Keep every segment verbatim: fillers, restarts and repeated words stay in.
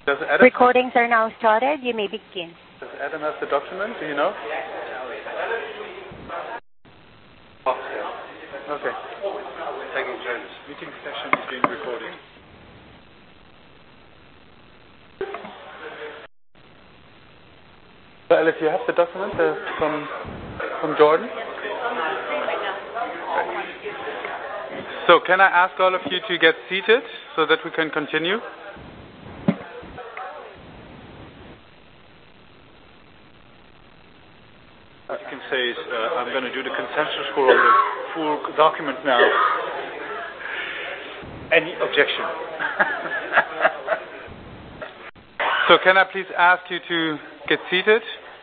Does Adam Recordings are now started. You may begin. Does Adam have the document? Do you know? Okay. Taking turns. Meeting session is being recorded. Well, if you have the document uh, from from Jordan. So can I ask all of you to get seated so that we can continue? What you can say is, uh, I'm going to do the consensus score on the full document now. Any objection? So can I please ask you to get seated?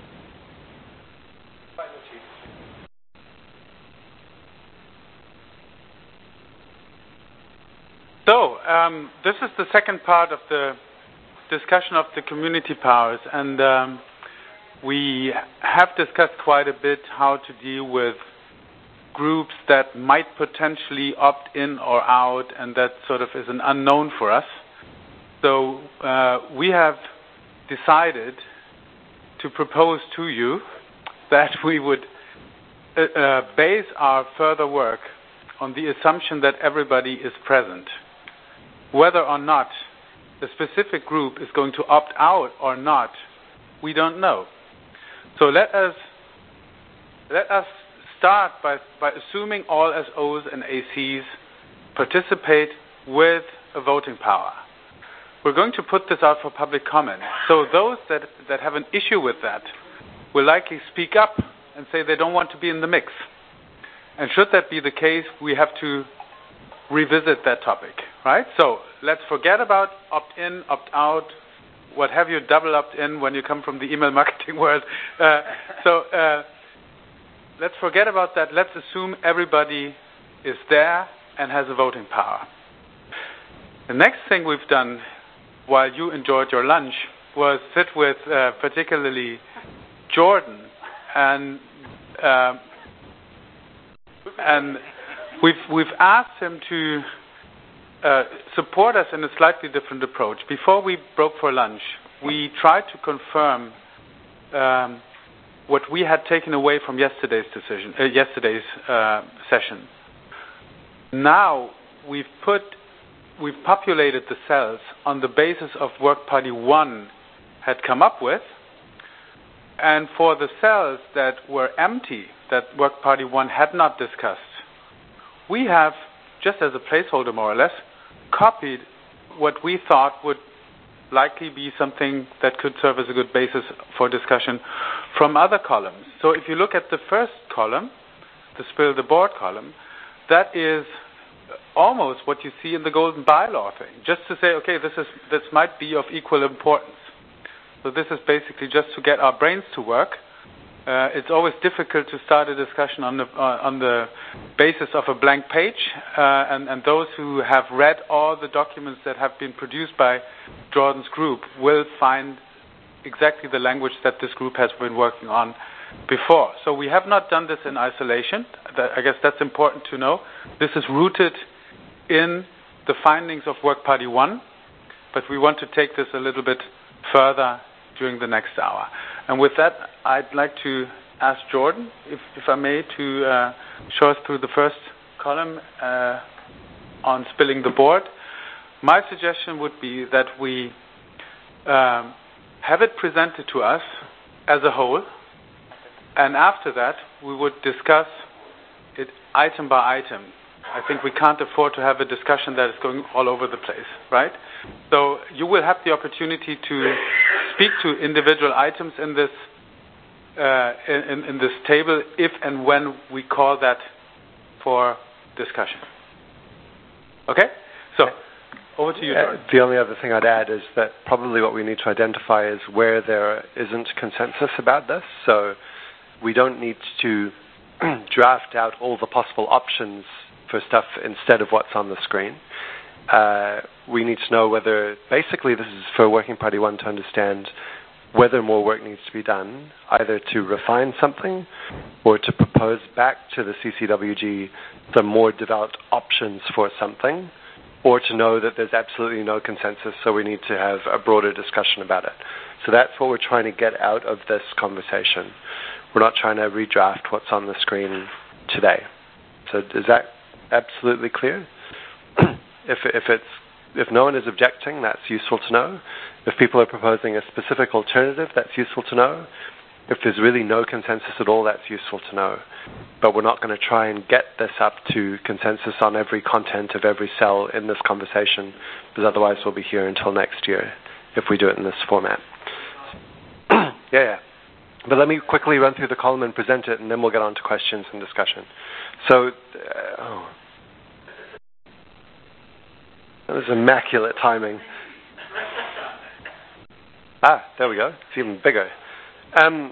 So, um, this is the second part of the discussion of the community powers, and um, we have discussed quite a bit how to deal with groups that might potentially opt in or out, and that sort of is an unknown for us. So, uh, we have decided to propose to you that we would uh, uh, base our further work on the assumption that everybody is present. Whether or not the specific group is going to opt out or not, we don't know. So let us let us start by, by assuming all S Os and A Cs participate with a voting power. We're going to put this out for public comment. So those that, that have an issue with that will likely speak up and say they don't want to be in the mix. And should that be the case, we have to revisit that topic, right? So let's forget about opt-in, opt-out, what have you, double opt-in when you come from the email marketing world. Uh, so uh, let's forget about that. Let's assume everybody is there and has a voting power. The next thing we've done while you enjoyed your lunch was sit with uh, particularly Jordan and uh, and We've we've asked him to uh, support us in a slightly different approach. Before we broke for lunch, we tried to confirm um, what we had taken away from yesterday's decision, uh, yesterday's uh, session. Now we've put we've populated the cells on the basis of Work Party One had come up with, and for the cells that were empty, that Work Party One had not discussed, we have, just as a placeholder more or less, copied what we thought would likely be something that could serve as a good basis for discussion from other columns. So if you look at the first column, the spill the board column, that is almost what you see in the golden bylaw thing. Just to say, okay, this is this might be of equal importance. So this is basically just to get our brains to work. Uh, it's always difficult to start a discussion on the uh, on the basis of a blank page, uh, and, and those who have read all the documents that have been produced by Jordan's group will find exactly the language that this group has been working on before. So we have not done this in isolation. That, I guess that's important to know. This is rooted in the findings of Work Party One, but we want to take this a little bit further during the next hour. And with that, I'd like to ask Jordan, if, if I may, to uh, show us through the first column uh, on spilling the board. My suggestion would be that we um, have it presented to us as a whole, and after that, we would discuss it item by item. I think we can't afford to have a discussion that is going all over the place, right? So you will have the opportunity to speak to individual items in this uh, in, in this table if and when we call that for discussion. Okay? So, over to you, Jordan. Uh, the only other thing I'd add is that probably what we need to identify is where there isn't consensus about this. So we don't need to draft out all the possible options for stuff instead of what's on the screen. Uh, we need to know whether, basically this is for Working Party One to understand whether more work needs to be done, either to refine something or to propose back to the C C W G some more developed options for something, or to know that there's absolutely no consensus, so we need to have a broader discussion about it. So that's what we're trying to get out of this conversation. We're not trying to redraft what's on the screen today. So is that absolutely clear? if if it's if no one is objecting, that's useful to know. If people are proposing a specific alternative, that's useful to know. If there's really no consensus at all, that's useful to know. But we're not going to try and get this up to consensus on every content of every cell in this conversation, because otherwise we'll be here until next year if we do it in this format. yeah, yeah. But let me quickly run through the column and present it, and then we'll get on to questions and discussion. So, uh, oh. That was immaculate timing. Ah, there we go. It's even bigger. Um,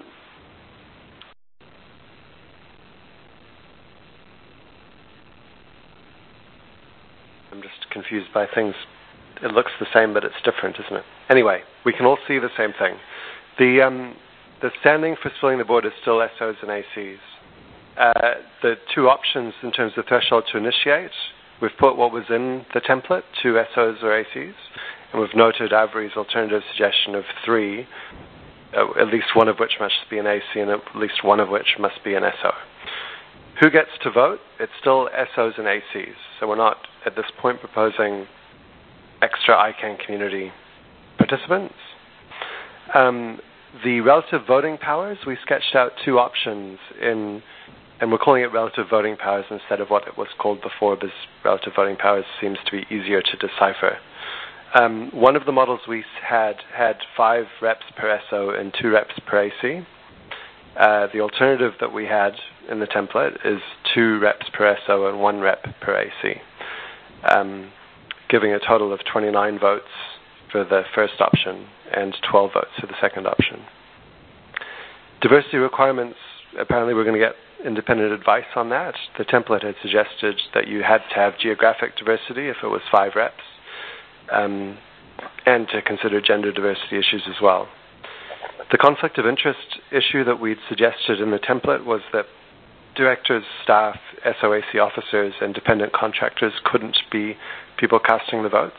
I'm just confused by things. It looks the same, but it's different, isn't it? Anyway, we can all see the same thing. The um, the standing for splitting the board is still S Os and A Cs. Uh, the two options in terms of threshold to initiate, we've put what was in the template, two S Os or A Cs, and we've noted Avery's alternative suggestion of three, uh, at least one of which must be an A C and at least one of which must be an S O. Who gets to vote? It's still S Os and A Cs, so we're not at this point proposing extra I CANN community participants. Um, the relative voting powers, we sketched out two options in, and we're calling it relative voting powers instead of what it was called before, because relative voting powers seems to be easier to decipher. Um, one of the models we had had five reps per S O and two reps per A C. Uh, the alternative that we had in the template is two reps per S O and one rep per A C, um, giving a total of twenty-nine votes for the first option and twelve votes for the second option. Diversity requirements, apparently we're going to get independent advice on that. The template had suggested that you had to have geographic diversity if it was five reps, um, and to consider gender diversity issues as well. The conflict of interest issue that we'd suggested in the template was that directors, staff, S O A C officers, and dependent contractors couldn't be people casting the votes.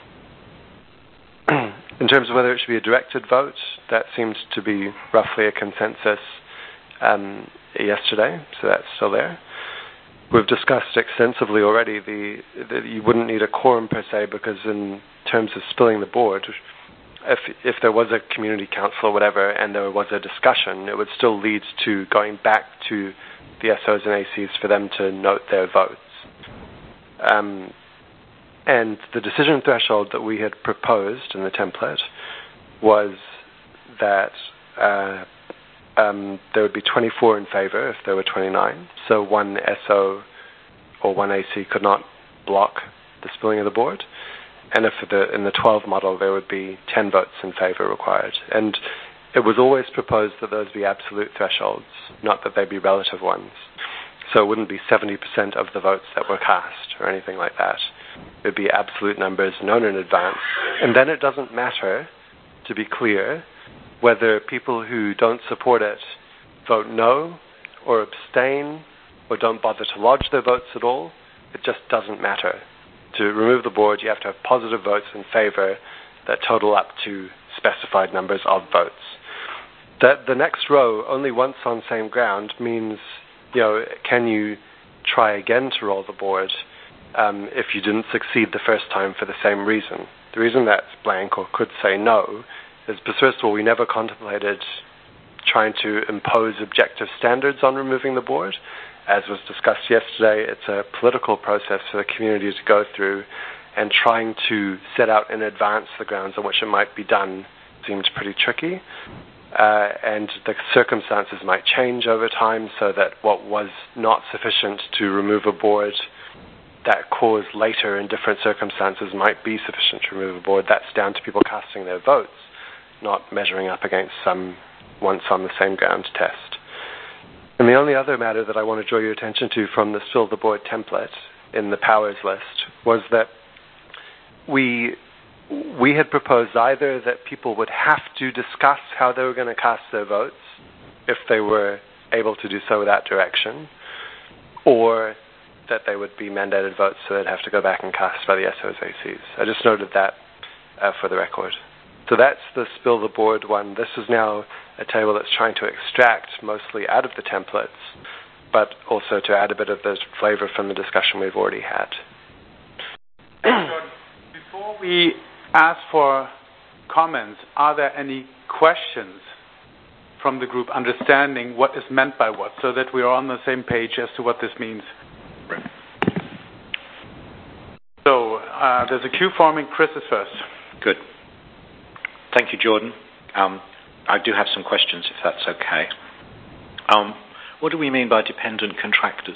In terms of whether it should be a directed vote, that seemed to be roughly a consensus um, yesterday, so that's still there. We've discussed extensively already the that you wouldn't need a quorum per se, because in terms of spilling the board, if if there was a community council or whatever and there was a discussion, it would still lead to going back to the S Os and A Cs for them to note their votes. Um, and the decision threshold that we had proposed in the template was that uh, um, there would be twenty-four in favor if there were twenty-nine. So one S O or one A C could not block the spilling of the board. And if the, in the twelve model, there would be ten votes in favor required. And it was always proposed that those be absolute thresholds, not that they be relative ones. So it wouldn't be seventy percent of the votes that were cast or anything like that. It would be absolute numbers known in advance. And then it doesn't matter, to be clear, whether people who don't support it vote no or abstain or don't bother to lodge their votes at all. It just doesn't matter. To remove the board, you have to have positive votes in favor that total up to specified numbers of votes. That the next row, only once on same ground, means, you know, can you try again to roll the board um, if you didn't succeed the first time for the same reason? The reason that's blank or could say no is because, first of all, we never contemplated trying to impose objective standards on removing the board. As was discussed yesterday, it's a political process for the community to go through, and trying to set out in advance the grounds on which it might be done seemed pretty tricky. Uh, and the circumstances might change over time, so that what was not sufficient to remove a board that cause later in different circumstances might be sufficient to remove a board. That's down to people casting their votes, not measuring up against some once on the same ground test. And the only other matter that I want to draw your attention to from the Spill the Board template in the powers list was that we we had proposed either that people would have to discuss how they were going to cast their votes if they were able to do so without direction, or that they would be mandated votes, so they'd have to go back and cast by the S Os, A Cs. I just noted that uh, for the record. So that's the spill the board one. This is now a table that's trying to extract mostly out of the templates, but also to add a bit of the flavor from the discussion we've already had. Before we ask for comments, are there any questions from the group understanding what is meant by what, so that we are on the same page as to what this means? So uh, there's a queue forming. Chris is first. Good. Thank you, Jordan. Um, I do have some questions, if that's okay. Um, what do we mean by dependent contractors?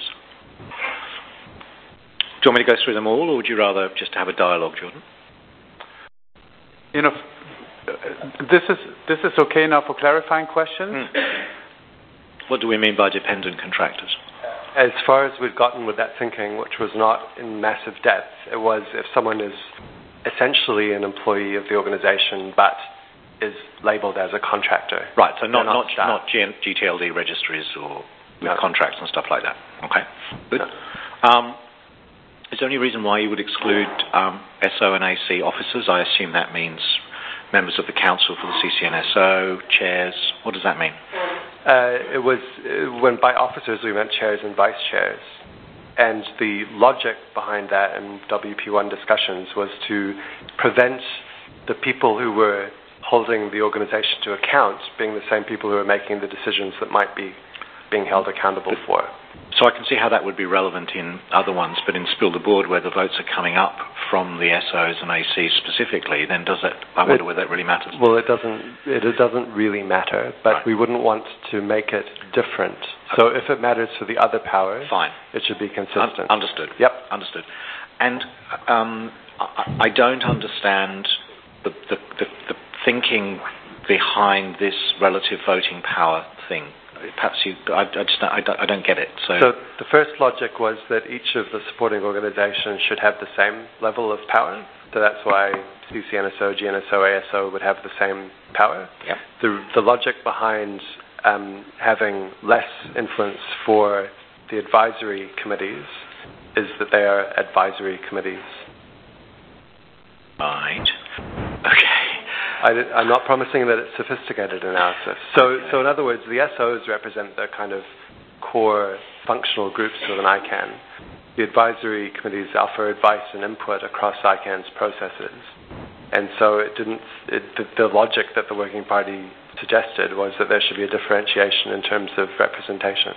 Do you want me to go through them all, or would you rather just have a dialogue, Jordan? You know, this is this is okay now for clarifying questions. Hmm. What do we mean by dependent contractors? As far as we've gotten with that thinking, which was not in massive depth, it was if someone is essentially an employee of the organization but is labeled as a contractor. Right, so not not not, not G T L D registries or with no. contracts and stuff like that. Okay, good. No. Um, is there any reason why you would exclude um, S O and A C officers? I assume that means members of the council for the C C N S O, chairs. What does that mean? Uh, it was uh, when by officers we meant chairs and vice chairs, and the logic behind that in W P one discussions was to prevent the people who were holding the organization to account being the same people who are making the decisions that might be being held accountable for. So I can see how that would be relevant in other ones, but in Spill the Board, where the votes are coming up from the S Os and A Cs specifically, then does that? I wonder it, whether that really matters. Well, it doesn't. It, it doesn't really matter, but right. we wouldn't want to make it different. Okay. So if it matters for the other powers, fine, it should be consistent. Un- understood. Yep, understood. And um, I, I don't understand the, the, the, the thinking behind this relative voting power thing. Perhaps you, I, I just I don't, I don't get it. So. so the first logic was that each of the supporting organizations should have the same level of power. So that's why C C N S O, G N S O, A S O would have the same power. Yep. The, the logic behind um, having less influence for the advisory committees is that they are advisory committees. Right. Okay. I, I'm not promising that it's sophisticated analysis. So, okay. so in other words, the S Os represent the kind of core functional groups with an I CANN. The advisory committees offer advice and input across I CANN's processes. And so it didn't. It, the, the logic that the Working Party suggested was that there should be a differentiation in terms of representation.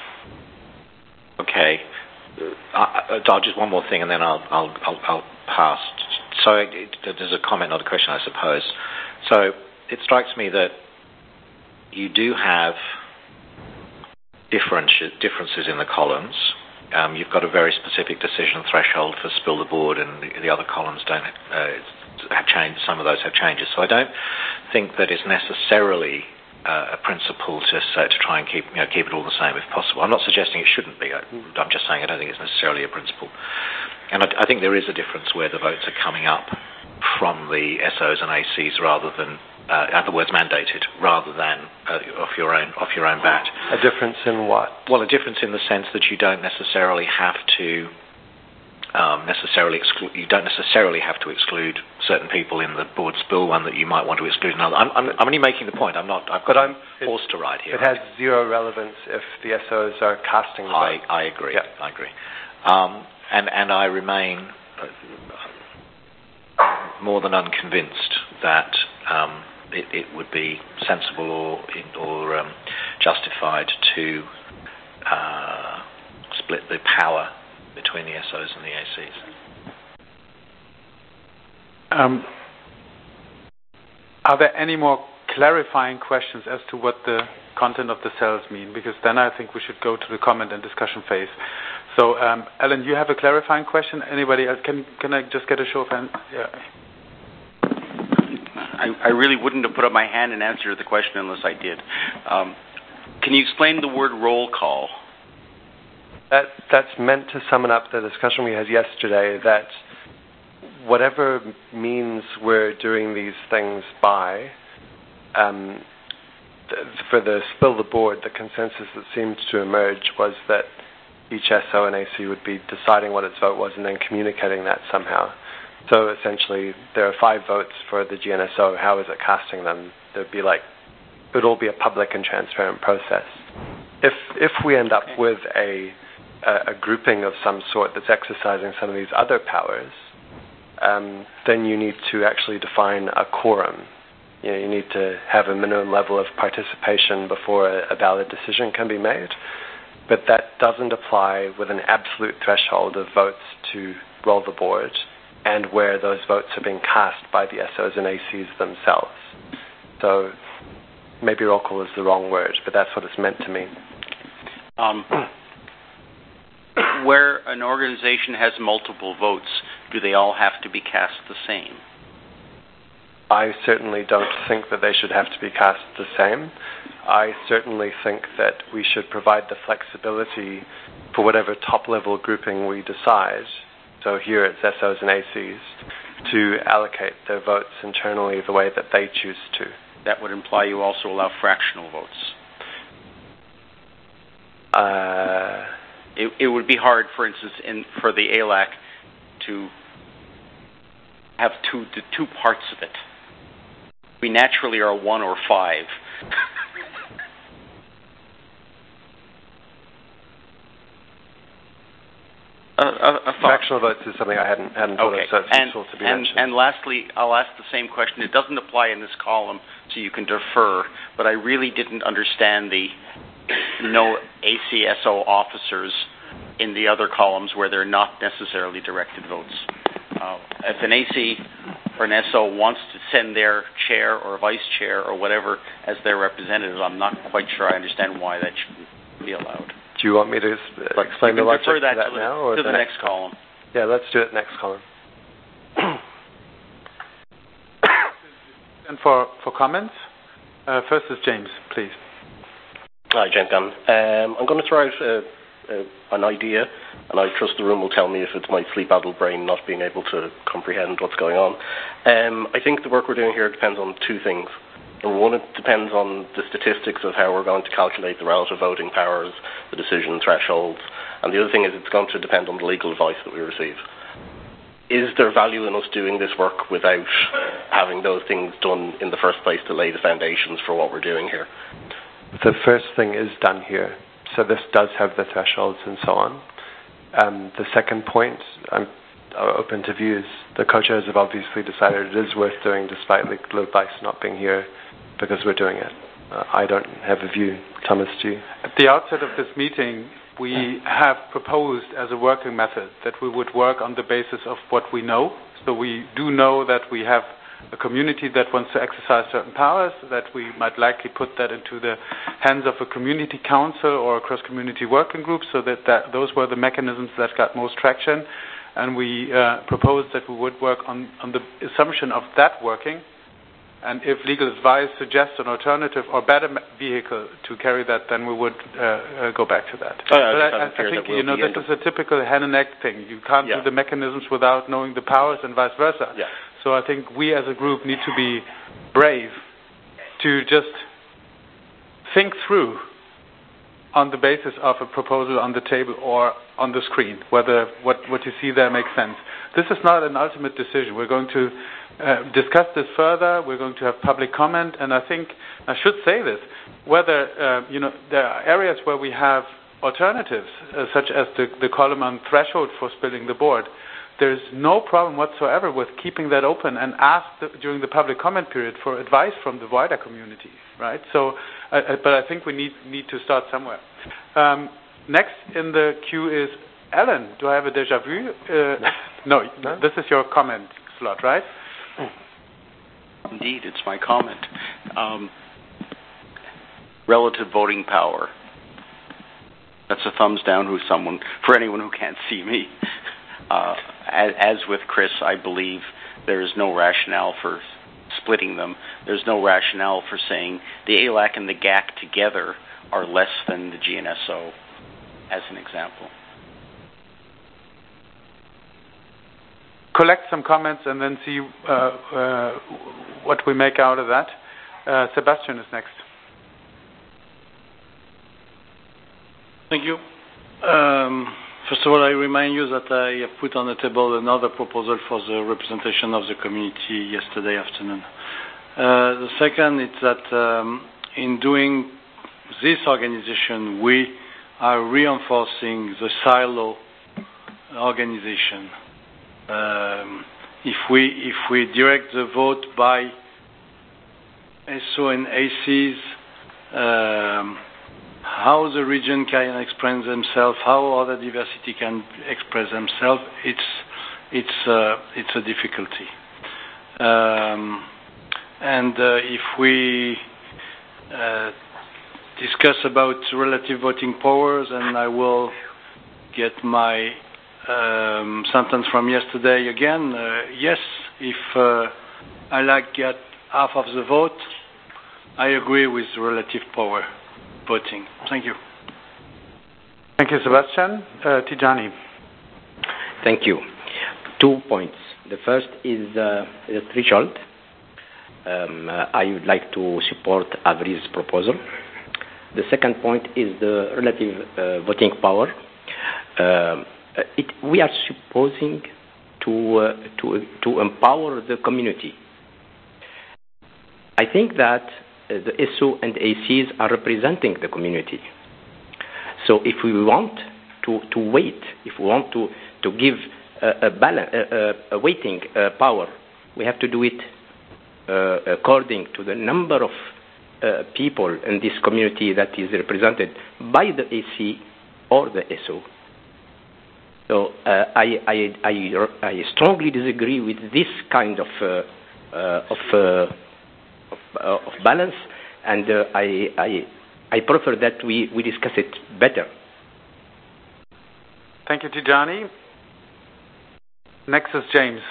Okay. Uh, I'll just one more thing, and then I'll I'll I'll, I'll pass. So it, it, there's a comment, not a question, I suppose. So it strikes me that you do have differenti- differences in the columns. Um, you've got a very specific decision threshold for Spill the Board, and the, the other columns don't uh, have changed. Some of those have changes. So I don't think that it's necessarily uh, a principle to uh, to try and keep you know keep it all the same if possible. I'm not suggesting it shouldn't be. I, I'm just saying I don't think it's necessarily a principle. And I, I think there is a difference where the votes are coming up from the S Os and A Cs rather than, uh, in other words, mandated, rather than uh, off your own off your own bat. A difference in what? Well, a difference in the sense that you don't necessarily have to um, necessarily exclude. You don't necessarily have to exclude certain people in the board spill one that you might want to exclude another. I'm, I'm, I'm only making the point. I'm not. I've got a horse to ride here. It has zero relevance if the S Os are casting the I vote. I agree. Yep. I agree. Um, And, and I remain more than unconvinced that um, it, it would be sensible or or um, justified to uh, split the power between the S Os and the A Cs. Um, are there any more clarifying questions as to what the content of the cells mean? Because then I think we should go to the comment and discussion phase. So, um, Ellen, you have a clarifying question? Anybody else? Can can I just get a show of hands? Yeah. I, I really wouldn't have put up my hand and answered the question unless I did. Um, can you explain the word roll call? That that's meant to sum up the discussion we had yesterday, that whatever means we're doing these things by, um, th- for the Spill the Board, the consensus that seemed to emerge was that each S O and A C would be deciding what its vote was and then communicating that somehow. So essentially, there are five votes for the G N S O. How is it casting them? There'd be like, it would all be a public and transparent process. If if we end up with a, a, a grouping of some sort that's exercising some of these other powers, um, then you need to actually define a quorum. You know, you need to have a minimum level of participation before a, a valid decision can be made. But that doesn't apply with an absolute threshold of votes to roll the board and where those votes are being cast by the S Os and A Cs themselves. So maybe roll call is the wrong word, but that's what it's meant to mean. Um, where an organization has multiple votes, do they all have to be cast the same? I certainly don't think that they should have to be cast the same. I certainly think that we should provide the flexibility for whatever top-level grouping we decide, so here it's S Os and A Cs, to allocate their votes internally the way that they choose to. That would imply you also allow fractional votes. Uh, it, it would be hard, for instance, in, for the A L A C to have two, the two parts of it. We naturally are one or five. a, a, a Fractional votes is something I hadn't, hadn't thought okay. of, so it's and, useful to be and, mentioned. and lastly, I'll ask the same question. It doesn't apply in this column, so you can defer, but I really didn't understand the no A C S O officers in the other columns where they're not necessarily directed votes. Uh, if an A C or an S O wants to send their chair or vice chair or whatever as their representative, I'm not quite sure I understand why that shouldn't be allowed. Do you want me to But explain the logic that to that to now? The, or to the, the next, next column. Yeah, let's do it next column. And for, for comments, uh, first is James, please. Hi, James Gannon. Um, I'm going to throw out uh, uh, an idea, and I trust the room will tell me if it's my sleep-addled brain not being able to comprehend what's going on. Um, I think the work we're doing here depends on two things. Number one, it depends on the statistics of how we're going to calculate the relative voting powers, the decision thresholds, and the other thing is it's going to depend on the legal advice that we receive. Is there value in us doing this work without having those things done in the first place to lay the foundations for what we're doing here? The first thing is done here, so this does have the thresholds and so on. Um, the second point, I'm open to views. The co-chairs have obviously decided it is worth doing despite legal advice not being here because we're doing it. Uh, I don't have a view. Thomas, do you? At the outset of this meeting, we have proposed as a working method that we would work on the basis of what we know. So we do know that we have a community that wants to exercise certain powers, that we might likely put that into the hands of a community council or a cross-community working group, so that, that those were the mechanisms that got most traction. And we uh, proposed that we would work on, on the assumption of that working. And if legal advice suggests an alternative or better vehicle to carry that, then we would uh, uh, go back to that. Oh, yeah, but I, I, I think we'll you know this is a typical hen and egg thing. You can't yeah. do the mechanisms without knowing the powers and vice versa. Yeah. So I think we as a group need to be brave to just think through on the basis of a proposal on the table or on the screen, whether what, what you see there makes sense. This is not an ultimate decision. We're going to uh, discuss this further. We're going to have public comment, and I think I should say this, whether uh, you know there are areas where we have alternatives, uh, such as the, the column on threshold for spilling the board. There's no problem whatsoever with keeping that open and ask the, during the public comment period for advice from the wider community, right? So, uh, but I think we need need to start somewhere. Um, next in the queue is Alan. Do I have a déjà vu? Uh, no. no, no, this is your comment slot, right? Indeed, it's my comment. Um, relative voting power. That's a thumbs down who someone for anyone who can't see me. Uh, as, as with Chris, I believe there is no rationale for splitting them. There's no rationale for saying the A L A C and the G A C together are less than the G N S O, as an example. Collect some comments and then see uh, uh, what we make out of that. Uh, Sebastian is next. Thank you. Um, first of all, I remind you that I have put on the table another proposal for the representation of the community yesterday afternoon. Uh, the second is that um, in doing this organization, we are reinforcing the silo organization. Um, if we if we direct the vote by S O and A Cs, um, how the region can express themselves, how other diversity can express themselves, it's it's uh, it's a difficulty. Um, and uh, if we uh, discuss about relative voting powers, and I will get my um, sentence from yesterday again. Uh, yes, if uh, I like get half of the vote, I agree with relative power voting. Thank you. Thank you, Sebastian. Uh, Tijani. Thank you. Two points. The first is uh, the threshold. Um, uh, I would like to support Avri's proposal. The second point is the relative uh, voting power. Uh, it, we are supposing to, uh, to, to empower the community. I think that uh, the S O and A Cs are representing the community. So if we want to, to wait, if we want to, to give a, a, balance, a, a weighting uh, power, we have to do it uh, according to the number of uh, people in this community that is represented by the A C or the S O. So uh, I, I, I, I strongly disagree with this kind of, uh, uh, of, uh, of, uh, of balance, and uh, I, I, I prefer that we, we discuss it better. Thank you, Tijani. Next is James.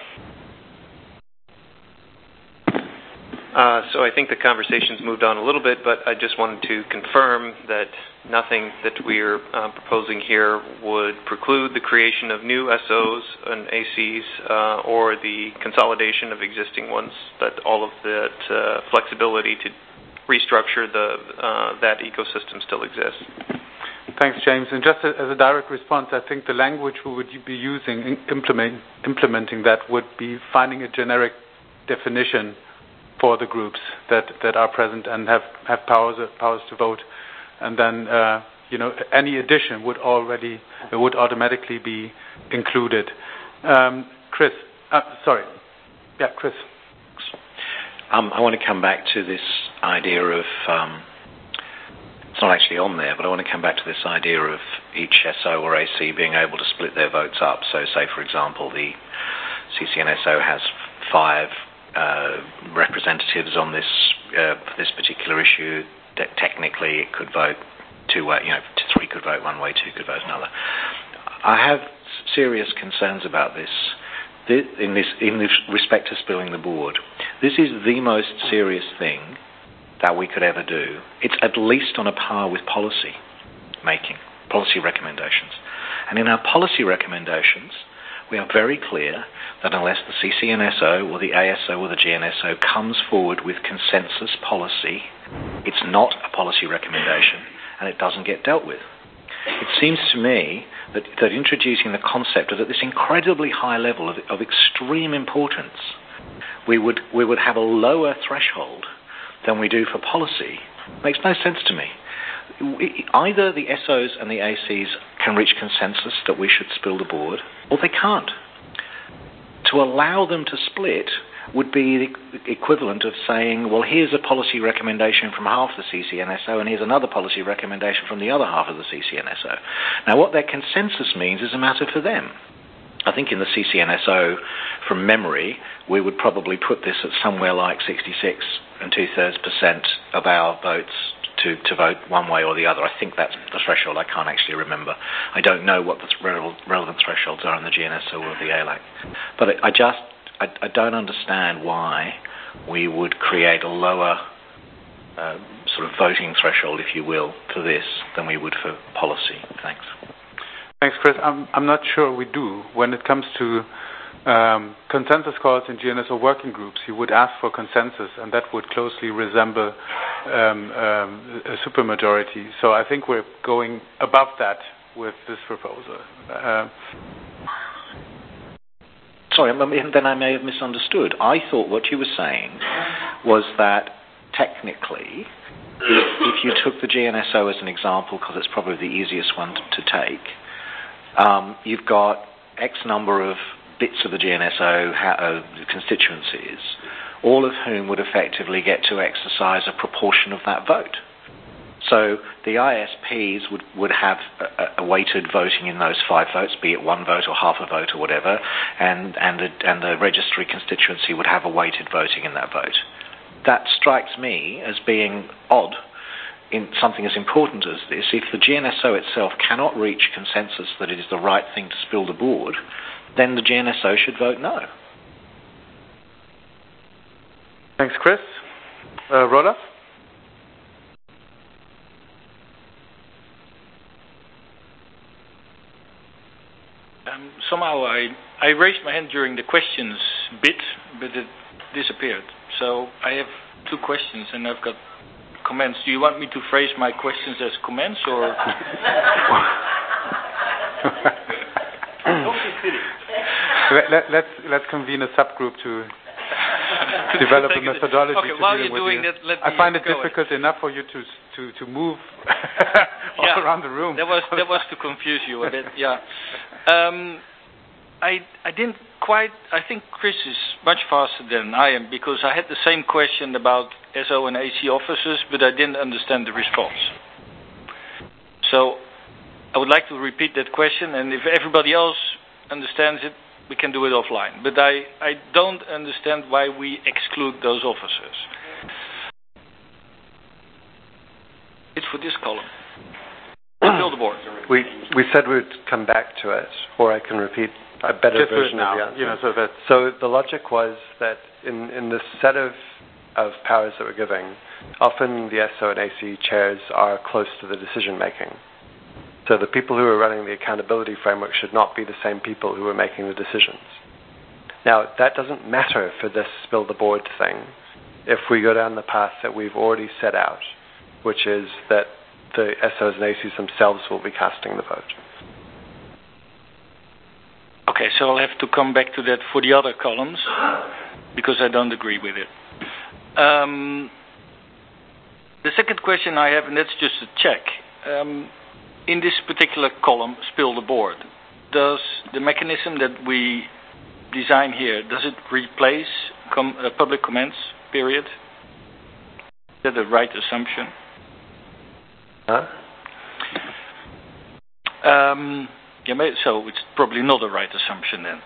Uh, so I think the conversation's moved on a little bit, but I just wanted to confirm that nothing that we're uh, proposing here would preclude the creation of new S Os and A Cs uh, or the consolidation of existing ones, that all of that uh, flexibility to restructure the uh, that ecosystem still exists. Thanks, James. And just as a direct response, I think the language we would be using in implement, implementing that would be finding a generic definition for the groups that, that are present and have, have powers powers to vote, and then uh, you know any addition would already would automatically be included. Um, Chris, uh, sorry, yeah, Chris. Um, I want to come back to this idea of um, it's not actually on there, but I want to come back to this idea of each S O or A C being able to split their votes up. So, say for example, the C C N S O has five Uh, representatives on this uh, this particular issue. That technically, it could vote two way. You know, three could vote one way, two could vote another. I have serious concerns about this. this in this in this respect to spilling the board. This is the most serious thing that we could ever do. It's at least on a par with policy making, policy recommendations, and in our policy recommendations, we are very clear that unless the C C N S O or the A S O or the G N S O comes forward with consensus policy, it's not a policy recommendation and it doesn't get dealt with. It seems to me that, that introducing the concept of at this incredibly high level of, of extreme importance, we would, we would have a lower threshold than we do for policy makes no sense to me. Either the S Os and the A Cs can reach consensus that we should spill the board, or they can't. To allow them to split would be the equivalent of saying, well, here's a policy recommendation from half the C C N S O, and here's another policy recommendation from the other half of the C C N S O. Now, what their consensus means is a matter for them. I think in the C C N S O, from memory, we would probably put this at somewhere like sixty-six and two-thirds percent of our votes to, to vote one way or the other. I think that's the threshold. I can't actually remember. I don't know what the th- relevant thresholds are in the G N S O or the A L A C. But I just, I, I don't understand why we would create a lower uh, sort of voting threshold, if you will, for this than we would for policy. Thanks. Thanks, Chris. I'm, I'm not sure we do. When it comes to um, consensus calls in G N S O working groups, you would ask for consensus, and that would closely resemble um, um, a supermajority. So I think we're going above that with this proposal. Uh, Sorry, then I may have misunderstood. I thought what you were saying was that technically, if, if you took the G N S O as an example, because it's probably the easiest one to, to take, um, you've got X number of bits of the G N S O ha- uh, constituencies, all of whom would effectively get to exercise a proportion of that vote. So the I S Ps would, would have a, a weighted voting in those five votes, be it one vote or half a vote or whatever, and, and, the, and the registry constituency would have a weighted voting in that vote. That strikes me as being odd in something as important as this. If the G N S O itself cannot reach consensus that it is the right thing to spill the board, then the G N S O should vote no. Thanks, Chris. Uh, Rolf? Um, somehow I, I raised my hand during the questions bit, but it disappeared. So I have two questions and I've got comments. Do you want me to phrase my questions as comments or? Don't be silly. Let, let, let's, let's convene a subgroup to develop a methodology. Okay, to while dealing you're doing you. that, let I me find it go difficult ahead. enough for you to to, to move all yeah, around the room. That was that was to confuse you a bit. Yeah, um, I I didn't quite. I think Chris is much faster than I am because I had the same question about S O and A C officers, but I didn't understand the response. So I would like to repeat that question, and if everybody else understands it, we can do it offline. But I, I don't understand why we exclude those officers. It's for this column. Fill the board. We we said we'd come back to it, or I can repeat a better Just do it version now, of the answer. you know, so that So the logic was that in, in this set of of powers that we're giving, often the S O and A C chairs are close to the decision making. So the people who are running the accountability framework should not be the same people who are making the decisions. Now, that doesn't matter for this spill the board thing if we go down the path that we've already set out, which is that the S Os and A Cs themselves will be casting the vote. Okay, so I'll have to come back to that for the other columns because I don't agree with it. Um, the second question I have, and that's just a check. Um, In this particular column, spill the board, does the mechanism that we design here, does it replace com- uh, public comments period? Is that the right assumption? Huh? Um, yeah, maybe, so it's probably not the right assumption then.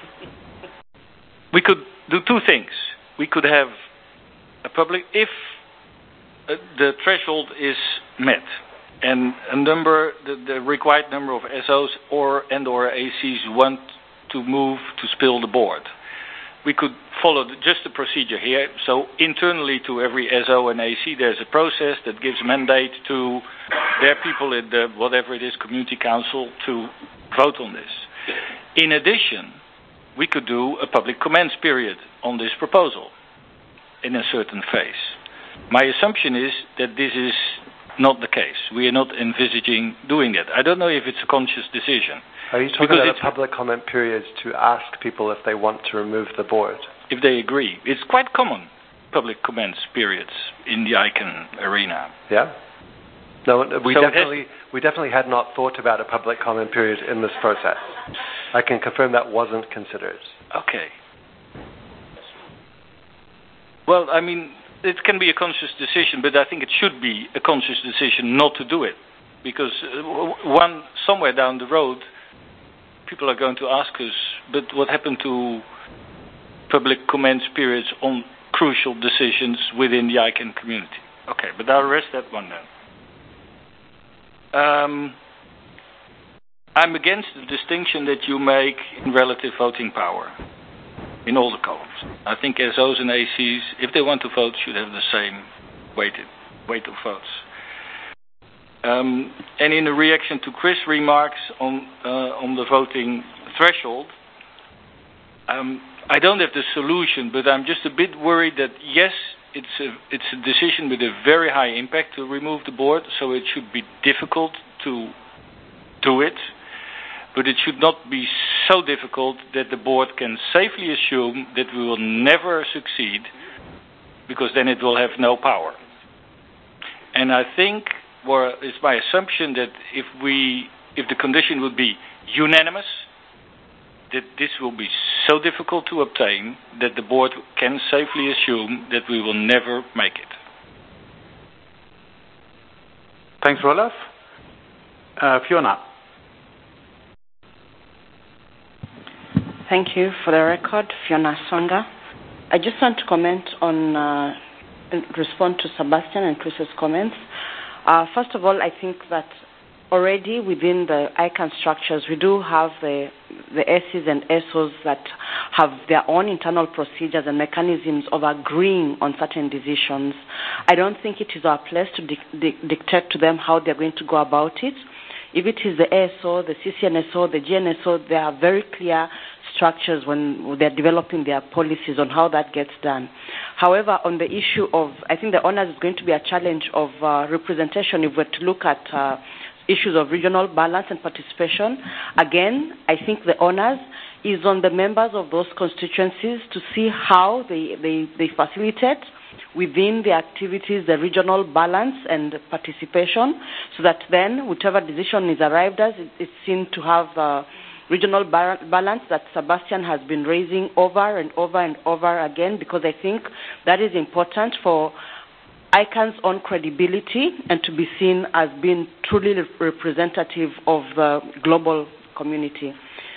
We could do two things. We could have a public, if uh, the threshold is met, and a number, the, the required number of S Os or and or A Cs want to move to spill the board. We could follow the, just the procedure here. So internally to every S O and A C, there's a process that gives mandate to their people in the whatever it is, community council, to vote on this. In addition, we could do a public comments period on this proposal in a certain phase. My assumption is that this is not the case. We are not envisaging doing that. I don't know if it's a conscious decision. Are you talking about a public comment period to ask people if they want to remove the board? If they agree. It's quite common, public comments periods in the ICANN arena. Yeah? No, we so definitely we definitely had not thought about a public comment period in this process. I can confirm that wasn't considered. Okay. Well, I mean, it can be a conscious decision, but I think it should be a conscious decision not to do it. Because one somewhere down the road, people are going to ask us, but what happened to public comments periods on crucial decisions within the ICANN community? Okay, but I'll rest that one then. Um, I'm against the distinction that you make in relative voting power in all the columns. I think S Os and A Cs, if they want to vote, should have the same weighted, weight of votes. Um, and in a reaction to Chris' remarks on uh, on the voting threshold, um, I don't have the solution, but I'm just a bit worried that yes, it's a it's a decision with a very high impact to remove the board, so it should be difficult to do it, but it should not be so difficult that the board can safely assume that we will never succeed, because then it will have no power. And I think, well, it's my assumption that if we, if the condition would be unanimous, that this will be so difficult to obtain that the board can safely assume that we will never make it. Thanks, Roelof. Uh, Fiona. Thank you. For the record, Fiona Songa. I just want to comment on, uh, respond to Sebastian and Chris's comments. Uh, first of all, I think that already within the I CANN structures, we do have the, the S Es and S Os that have their own internal procedures and mechanisms of agreeing on certain decisions. I don't think it is our place to di- di- dictate to them how they're going to go about it. If it is the A S O, the C C N S O, the G N S O, there are very clear structures when they're developing their policies on how that gets done. However, on the issue of, I think the honors is going to be a challenge of uh, representation if we're to look at uh, issues of regional balance and participation. Again, I think the honors is on the members of those constituencies to see how they, they, they facilitate within the activities the regional balance and participation, so that then whichever decision is arrived at, it, it's seen to have uh, regional bar- balance that Sebastian has been raising over and over and over again, because I think that is important for I CANN's own credibility and to be seen as being truly representative of the global community.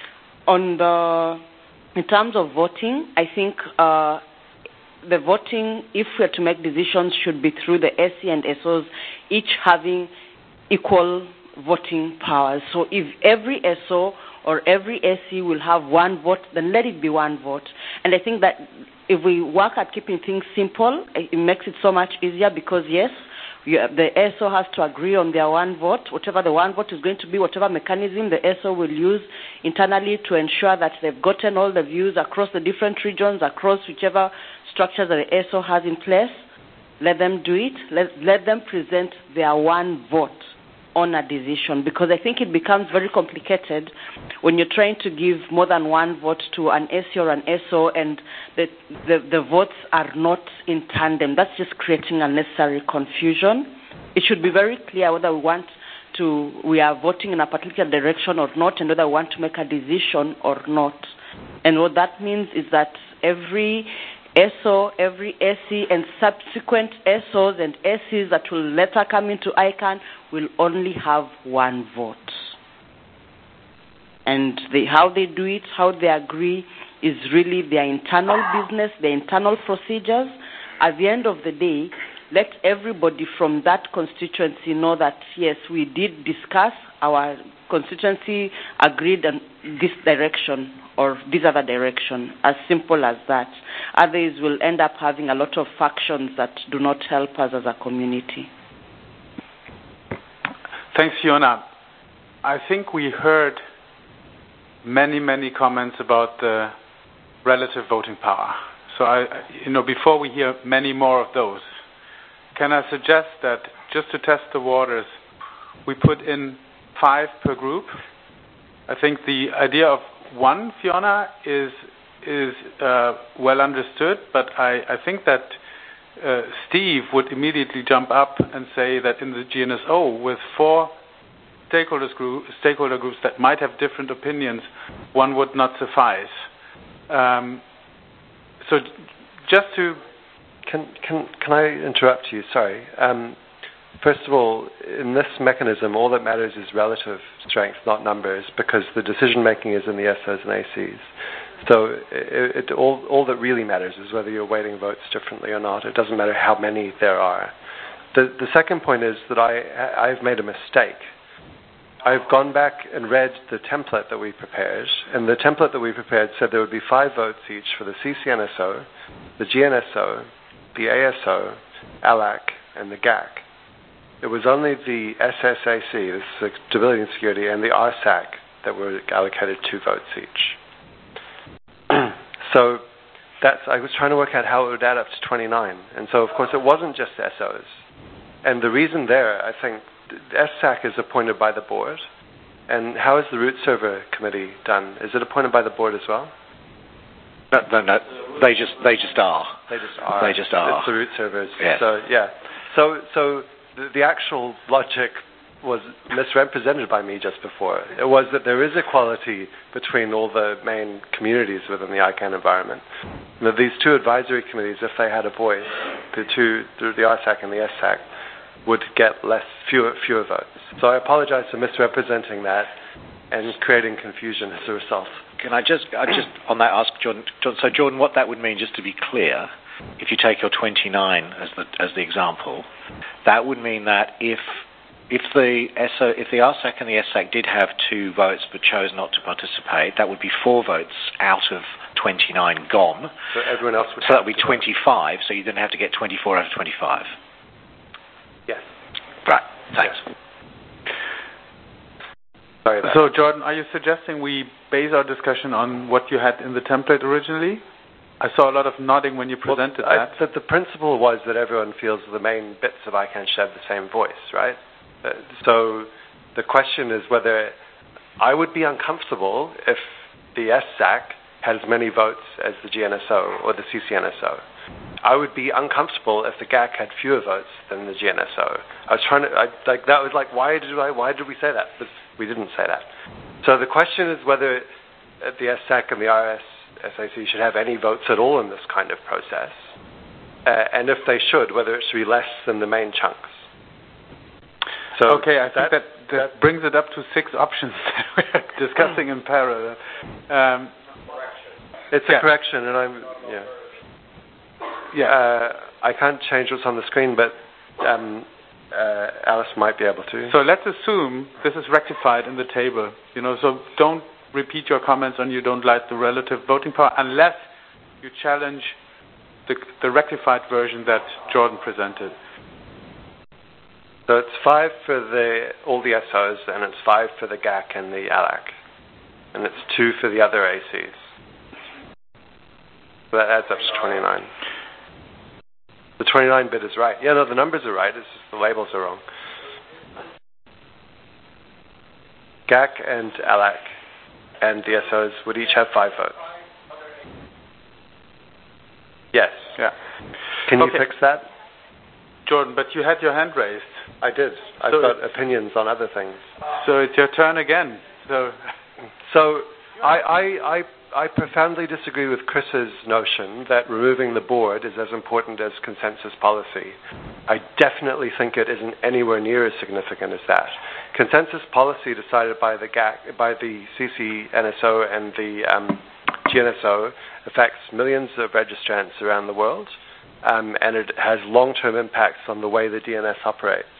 On the, in terms of voting, I think uh, the voting, if we are to make decisions, should be through the S E and S Os, each having equal voting powers. So if every S O or every S E will have one vote, then let it be one vote. And I think that if we work at keeping things simple, it makes it so much easier, because, yes, you, the S O has to agree on their one vote, whatever the one vote is going to be, whatever mechanism the S O will use internally to ensure that they've gotten all the views across the different regions, across whichever structures that the S O has in place. Let them do it. Let, let them present their one vote on a decision, because I think it becomes very complicated when you're trying to give more than one vote to an S E or an S O and the, the, the votes are not in tandem. That's just creating unnecessary confusion. It should be very clear whether we want to, we are voting in a particular direction or not, and whether we want to make a decision or not. And what that means is that every S O, every S E, and subsequent S Os and S Es that will later come into I CANN will only have one vote. And they, how they do it, how they agree, is really their internal business, their internal procedures. At the end of the day, let everybody from that constituency know that, yes, we did discuss, our constituency agreed on this direction or this other direction, as simple as that. Others will end up having a lot of factions that do not help us as a community. Thanks, Fiona. I think we heard many, many comments about the relative voting power. So, I, you know, before we hear many more of those, can I suggest that just to test the waters, we put in five per group? I think the idea of one, Fiona, is is uh, well understood, but I, I think that uh, Steve would immediately jump up and say that in the G N S O, with four stakeholders group, stakeholder groups that might have different opinions, one would not suffice. Um, so just to... Can, can, can I interrupt you? Sorry. Um, First of all, in this mechanism, all that matters is relative strength, not numbers, because the decision-making is in the S Os and A Cs. So it, it, all, all that really matters is whether you're weighting votes differently or not. It doesn't matter how many there are. The, the second point is that I, I've made a mistake. I've gone back and read the template that we prepared, and the template that we prepared said there would be five votes each for the C C N S O, the G N S O, the A S O, A L A C, and the G A C. It was only the S S A C, the Stability and Security, and the R S A C that were allocated two votes each. So that's, I was trying to work out how it would add up to twenty-nine. And so, of course, it wasn't just S Os. And the reason there, I think, S A C is appointed by the board, And how is the root server committee done? Is it appointed by the board as well? No, no, no. They just they just are. They just are. They just are. It's the root servers. Yes. So yeah. So so the, the actual logic was misrepresented by me just before. It was that there is equality between all the main communities within the I CAN environment. Now, these two advisory committees, if they had a voice, the two, the R SAC and the S SAC, would get less, fewer, fewer votes. So I apologize for misrepresenting that and creating confusion as a result. Can I just, I just on that ask Jordan, Jordan? So Jordan, what that would mean, just to be clear, if you take your twenty-nine as the as the example, that would mean that if if the S O, if the R SAC and the S SAC did have two votes but chose not to participate, that would be four votes out of twenty-nine gone. So everyone else would. So that would be twenty-five. So you then have to get twenty-four out of twenty-five. Yes. Right. Thanks. Yes. Sorry about So, that. Jordan, are you suggesting we base our discussion on what you had in the template originally? I saw a lot of nodding when you presented well, that. I, that the principle was that everyone feels the main bits of I CAN should have the same voice, right? Uh, so the question is whether I would be uncomfortable if the S SAC had as many votes as the G N S O or the C C N S O. I would be uncomfortable if the G A C had fewer votes than the G N S O. I was trying to, I, like, that was like, why did I, why did we say that? But we didn't say that. So the question is whether the S SAC and the R S S A C should have any votes at all in this kind of process, uh, and if they should, whether it should be less than the main chunks. So okay, I think that, that, that, that brings it up to six options that we're discussing in parallel. Um, it's a yeah. correction, and I'm yeah. Yeah. Uh, I can't change what's on the screen, but um, uh, Alice might be able to. So let's assume this is rectified in the table. You know, so don't repeat your comments on you don't like the relative voting power unless you challenge the, the rectified version that Jordan presented. So it's five for the all the S Os, and it's five for the G A C and the A L A C, and it's two for the other A Cs. So that adds up to twenty-nine. The twenty-nine bit is right. Yeah, no, the numbers are right. It's just the labels are wrong. G A C and A L A C and the S Os would each have five votes. Yes. Yeah. Can you okay. fix that? Jordan, but you had your hand raised. I did. I've so got opinions on other things. So it's your turn again. So, so I, I, I, I profoundly disagree with Chris's notion that removing the board is as important as consensus policy. I definitely think it isn't anywhere near as significant as that. Consensus policy decided by the G A C, by the C C N S O and the um, G N S O affects millions of registrants around the world. Um, and it has long-term impacts on the way the D N S operates.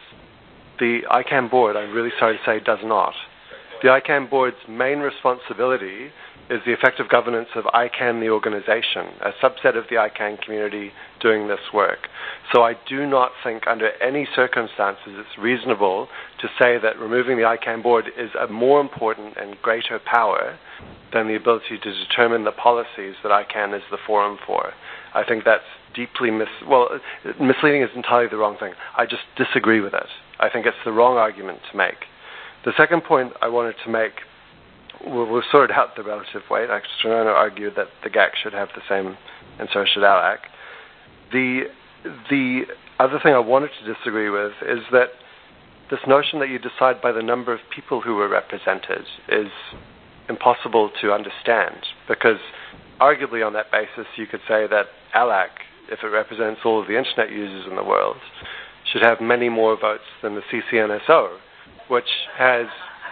The I CAN board, I'm really sorry to say, does not. The I CAN board's main responsibility is the effective governance of I CAN, the organization, a subset of the I CAN community doing this work. So I do not think under any circumstances it's reasonable to say that removing the I CAN board is a more important and greater power than the ability to determine the policies that I CAN is the forum for. I think that's deeply mis... Well, misleading is entirely the wrong thing. I just disagree with it. I think it's the wrong argument to make. The second point I wanted to make, we'll, we'll sort out the relative weight. I was trying to argue that the G A C should have the same, and so should A L A C. The, the other thing I wanted to disagree with is that this notion that you decide by the number of people who were represented is impossible to understand, because arguably on that basis you could say that A L A C, if it represents all of the internet users in the world, should have many more votes than the C C N S O, which has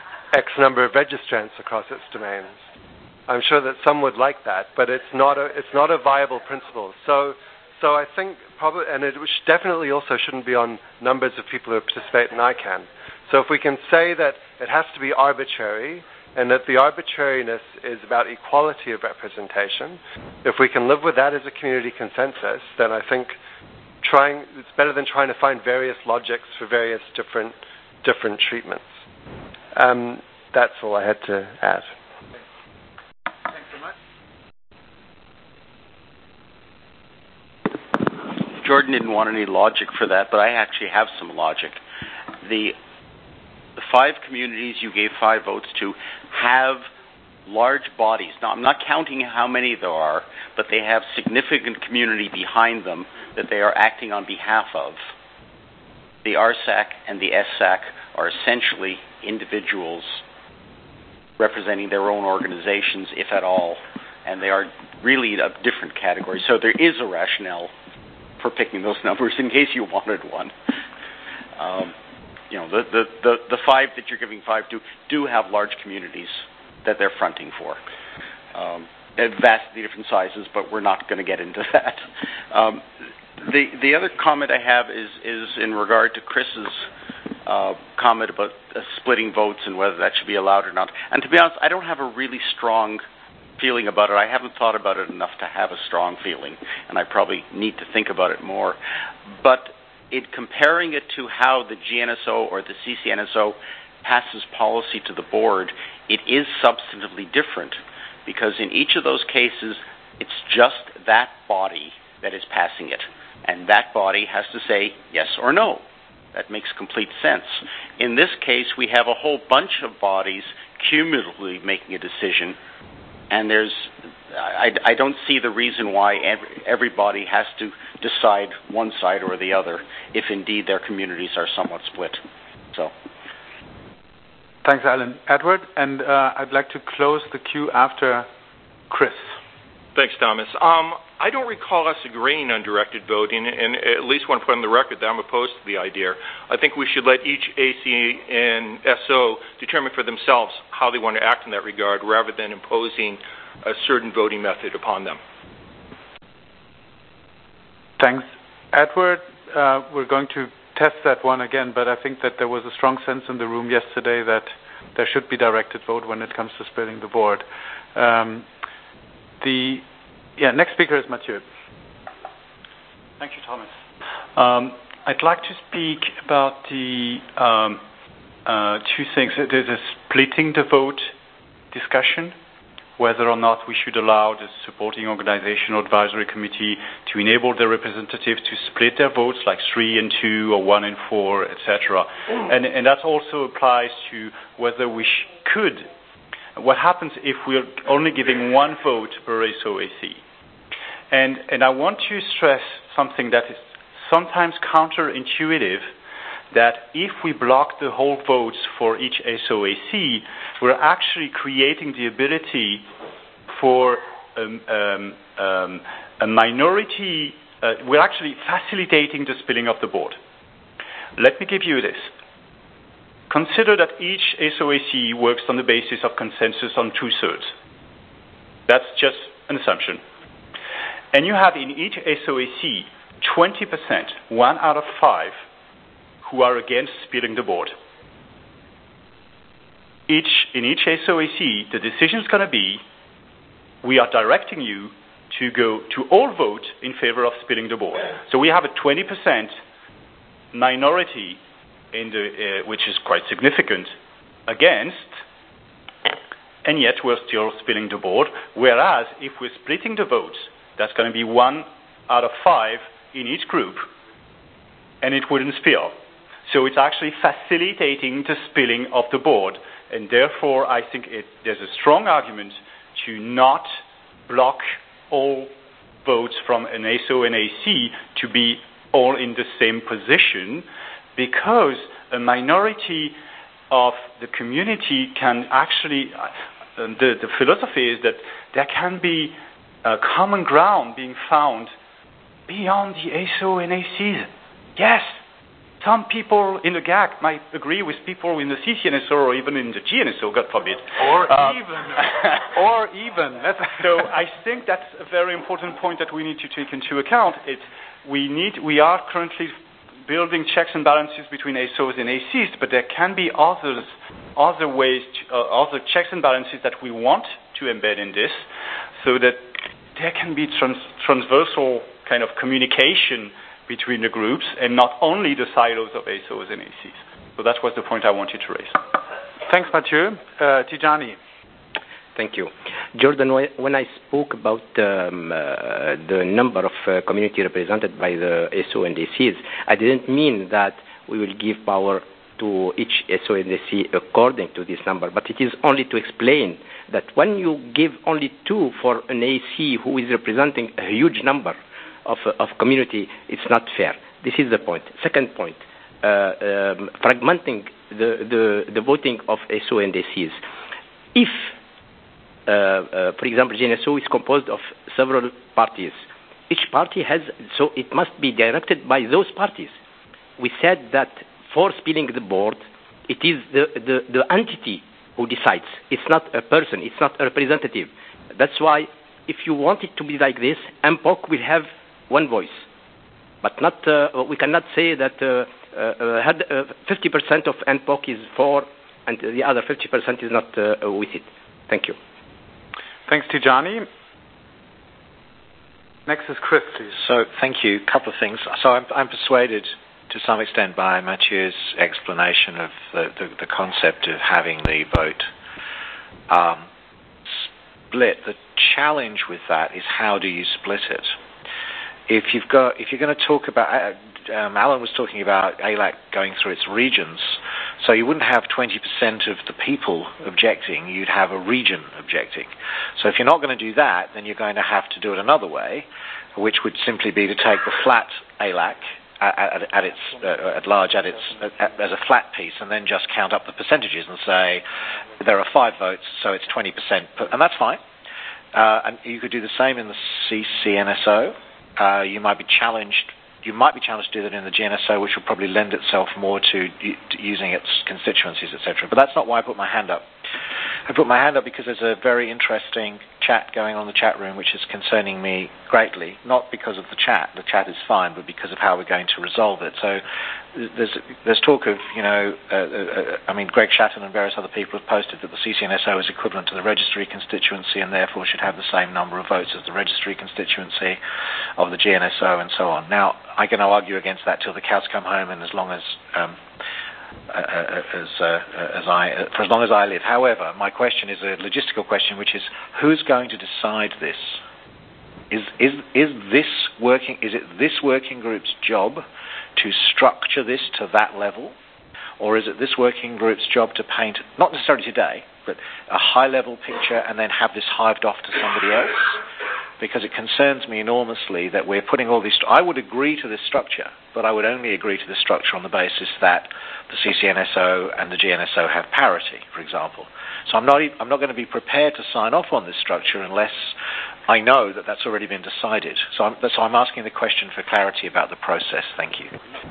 X number of registrants across its domains. I'm sure that some would like that, but it's not a it's not a viable principle. So, so I think probably, and it which definitely also shouldn't be on numbers of people who participate in I CAN. So if we can say that it has to be arbitrary, and that the arbitrariness is about equality of representation, if we can live with that as a community consensus, then I think trying it's better than trying to find various logics for various different different treatments. Um, that's all I had to add. Thanks so much. Jordan didn't want any logic for that, but I actually have some logic. The the five communities you gave five votes to have large bodies. Now, I'm not counting how many there are, but they have significant community behind them that they are acting on behalf of. The R S A C and the S A C are essentially individuals representing their own organizations, if at all, and they are really a different category. So there is a rationale for picking those numbers in case you wanted one. Um, you know, the, the, the, the five that you're giving five to do have large communities that they're fronting for. Um, at vastly different sizes, but we're not going to get into that. Um, the the other comment I have is is in regard to Chris's uh, comment about uh, splitting votes and whether that should be allowed or not. And to be honest, I don't have a really strong feeling about it. I haven't thought about it enough to have a strong feeling, and I probably need to think about it more. But in comparing it to how the G N S O or the C C N S O passes policy to the board, it is substantively different, because in each of those cases, it's just that body that is passing it, and that body has to say yes or no. That makes complete sense. In this case, we have a whole bunch of bodies cumulatively making a decision, and there's I, I don't see the reason why every, everybody has to decide one side or the other, if indeed their communities are somewhat split. So. Thanks, Alan. Edward, and uh, I'd like to close the queue after Chris. Thanks, Thomas. Um, I don't recall us agreeing on directed voting, and at least want to put on the record that I'm opposed to the idea. I think we should let each A C and S O determine for themselves how they want to act in that regard, rather than imposing a certain voting method upon them. Thanks, Edward. Uh, we're going to test that one again, but I think that there was a strong sense in the room yesterday that there should be directed vote when it comes to splitting the board. Um, the yeah, next speaker is Mathieu. Thank you, Thomas. Um, I'd like to speak about the um, uh, two things. There's a splitting the vote discussion, whether or not we should allow the supporting organization or advisory committee to enable their representatives to split their votes, like three and two or one and four, et cetera. And, and that also applies to whether we sh- could. What happens if we're only giving one vote per S O A C? And, and I want to stress something that is sometimes counterintuitive, that if we block the whole votes for each S O A C, we're actually creating the ability for um, um, um, a minority, uh, we're actually facilitating the splitting of the board. Let me give you this. Consider that each S O A C works on the basis of consensus on two-thirds. That's just an assumption. And you have in each S O A C twenty percent, one out of five, who are against splitting the board. Each, in each S O A C, the decision is going to be, we are directing you to go to all vote in favor of splitting the board. So we have a twenty percent minority, in the, uh, which is quite significant, against, and yet we're still splitting the board. Whereas if we're splitting the votes, that's going to be one out of five in each group, and it wouldn't spill. So it's actually facilitating the spilling of the board, and therefore I think it, there's a strong argument to not block all votes from an S O and A C to be all in the same position, because a minority of the community can actually, uh, the, the philosophy is that there can be a common ground being found beyond the S O and A Cs. Yes, some people in the G A C might agree with people in the C C N S O or even in the G N S O, God forbid. Or uh, even. or even. That's so I think that's a very important point that we need to take into account. It, we need, we are currently building checks and balances between S Os and A Cs, but there can be others, other ways, to, uh, other checks and balances that we want to embed in this, so that there can be trans- transversal kind of communication between the groups and not only the silos of S Os and A Cs. So that was the point I wanted to raise. Thanks, Mathieu. Uh, Tijani. Thank you. Jordan, when I spoke about um, uh, the number of uh, community represented by the S O and A Cs, I didn't mean that we will give power to each S O and A C according to this number, but it is only to explain that when you give only two for an A C who is representing a huge number of, uh, of community, it's not fair. This is the point. Second point, uh, um, fragmenting the, the, the voting of S O and A Cs. If, uh, uh, for example, G N S O is composed of several parties, each party has, so it must be directed by those parties. We said that for spilling the board, it is the, the, the entity who decides. It's not a person. It's not a representative. That's why if you want it to be like this, M P O C will have one voice. But not, uh, we cannot say that uh, uh, had, uh, fifty percent of M P O C is for and the other fifty percent is not uh, with it. Thank you. Thanks, Tijani. Next is Chris, please. So, thank you. A couple of things. So, I'm, I'm persuaded to some extent by Mathieu's explanation of the, the, the concept of having the vote um, split. The challenge with that is how do you split it? If you've got, if you're going to talk about, uh, um, Alan was talking about A L A C going through its regions, so you wouldn't have twenty percent of the people objecting, you'd have a region objecting. So if you're not going to do that, then you're going to have to do it another way, which would simply be to take the flat A L A C at, at, at its uh, at large at its at, as a flat piece, and then just count up the percentages and say there are five votes, so it's twenty percent, and that's fine. Uh, and you could do the same in the C C N S O. Uh, you might be challenged. You might be challenged to do that in the G N S O, which will probably lend itself more to, to using its constituencies, et cetera. But that's not why I put my hand up. I put my hand up because there's a very interesting chat going on in the chat room, which is concerning me greatly. Not because of the chat. The chat is fine, but because of how we're going to resolve it. So there's there's talk of, you know, uh, uh, I mean, Greg Shatton and various other people have posted that the C C N S O is equivalent to the registry constituency and therefore should have the same number of votes as the registry constituency of the G N S O and so on. Now, I'm going to argue against that till the cows come home, and as long as um, uh, as uh, as I uh, for as long as I live. However, my question is a logistical question, which is who's going to decide this? Is is is this working? Is it this working group's job to structure this to that level, or is it this working group's job to paint, not necessarily today, but a high-level picture and then have this hived off to somebody else? Because it concerns me enormously that we're putting all these... I would agree to this structure, but I would only agree to this structure on the basis that the C C N S O and the G N S O have parity, for example. So I'm not, I'm not going to be prepared to sign off on this structure unless I know that that's already been decided. So I'm, so I'm asking the question for clarity about the process. Thank you.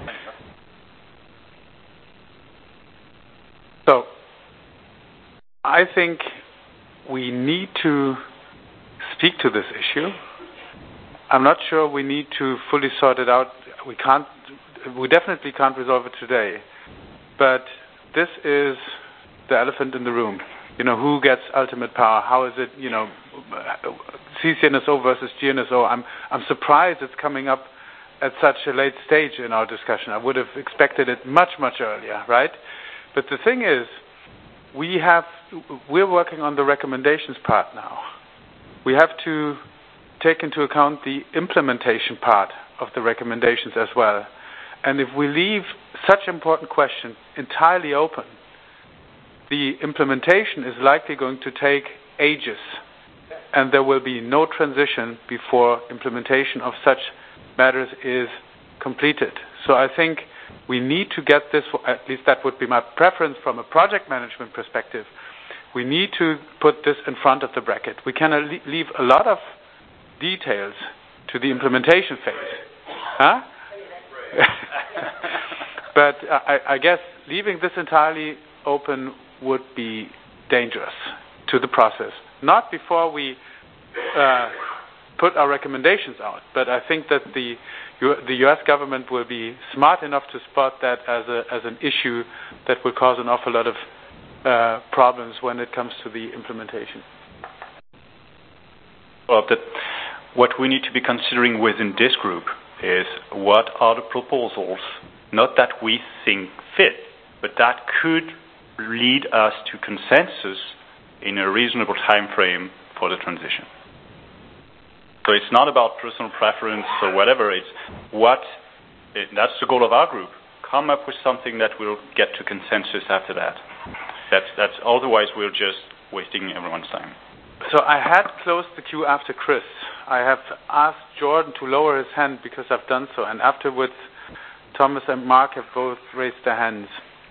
So I think we need to speak to this issue. I'm not sure we need to fully sort it out. We can't. We definitely can't resolve it today. But this is the elephant in the room. You know, who gets ultimate power? How is it? You know, C C N S O versus G N S O. I'm I'm surprised it's coming up at such a late stage in our discussion. I would have expected it much much earlier, right? But the thing is, we have we're working on the recommendations part now. We have to take into account the implementation part of the recommendations as well. And if we leave such important questions entirely open, the implementation is likely going to take ages, and there will be no transition before implementation of such matters is completed. So I think we need to get this, at least that would be my preference from a project management perspective. We need to put this in front of the bracket. We can leave a lot of details to the implementation phase. Huh? But I, I guess leaving this entirely open would be dangerous to the process. Not before we uh, put our recommendations out, but I think that the the U S government will be smart enough to spot that as a as an issue that will cause an awful lot of uh, problems when it comes to the implementation. Well, that what we need to be considering within this group is what are the proposals, not that we think fit, but that could lead us to consensus in a reasonable time frame for the transition. So it's not about personal preference or whatever, it's what, it, that's the goal of our group, come up with something that will get to consensus after that. That's, that's otherwise we're just wasting everyone's time. So I had closed the queue after Chris. I have asked Jordan to lower his hand because I've done so, and afterwards Thomas and Mark have both raised their hands.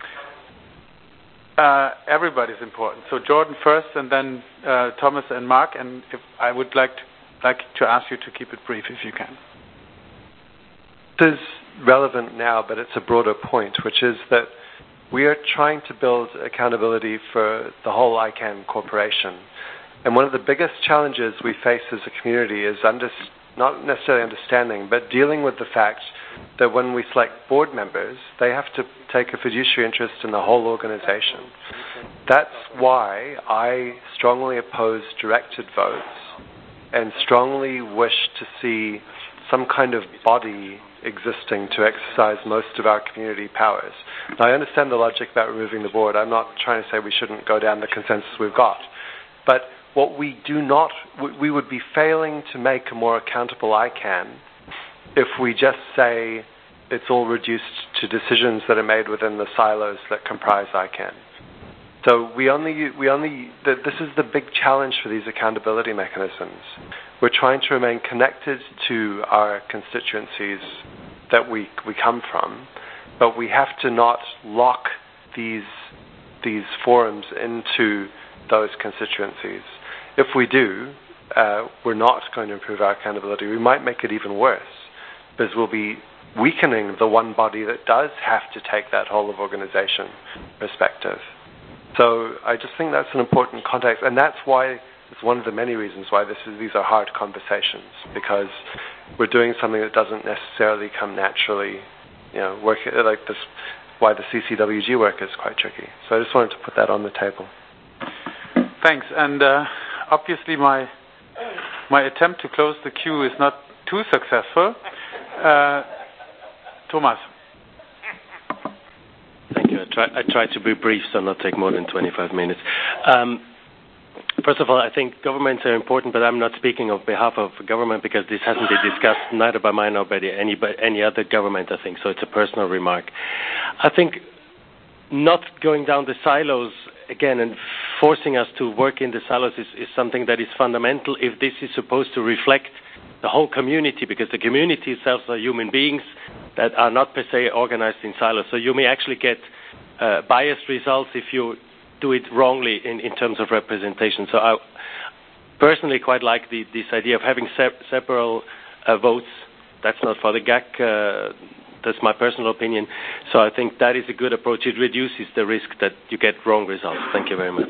Uh, everybody's important. So Jordan first, and then uh, Thomas and Mark, and if I would like to, like to ask you to keep it brief if you can. This is relevant now, but it's a broader point, which is that we are trying to build accountability for the whole ICANN corporation. And one of the biggest challenges we face as a community is under, not necessarily understanding, but dealing with the fact that when we select board members, they have to take a fiduciary interest in the whole organization. That's why I strongly oppose directed votes and strongly wish to see some kind of body existing to exercise most of our community powers. Now, I understand the logic about removing the board. I'm not trying to say we shouldn't go down the consensus we've got. But what we do not, we would be failing to make a more accountable ICANN if we just say it's all reduced to decisions that are made within the silos that comprise ICANN. So we only, we only, the, this is the big challenge for these accountability mechanisms. We're trying to remain connected to our constituencies that we we come from, but we have to not lock these these forums into those constituencies. If we do, uh, we're not going to improve our accountability. We might make it even worse, because we'll be weakening the one body that does have to take that whole of organization perspective. So I just think that's an important context, and that's why it's one of the many reasons why this is, these are hard conversations, because we're doing something that doesn't necessarily come naturally. You know, work like this. Why the C C W G work is quite tricky. So I just wanted to put that on the table. Thanks. And uh, obviously, my my attempt to close the queue is not too successful. Uh, Thomas. Thank you. I try, I try to be brief, so not take more than twenty-five minutes. Um, First of all, I think governments are important, but I'm not speaking on behalf of government because this hasn't been discussed neither by mine nor by any, by any other government, I think, so it's a personal remark. I think not going down the silos again and forcing us to work in the silos is, is something that is fundamental if this is supposed to reflect the whole community, because the community itself are human beings that are not per se organized in silos. So you may actually get uh, biased results if you do it wrongly in, in terms of representation. So I personally quite like the, this idea of having sep- several uh, votes. That's not for the G A C. Uh, that's my personal opinion. So I think that is a good approach. It reduces the risk that you get wrong results. Thank you very much.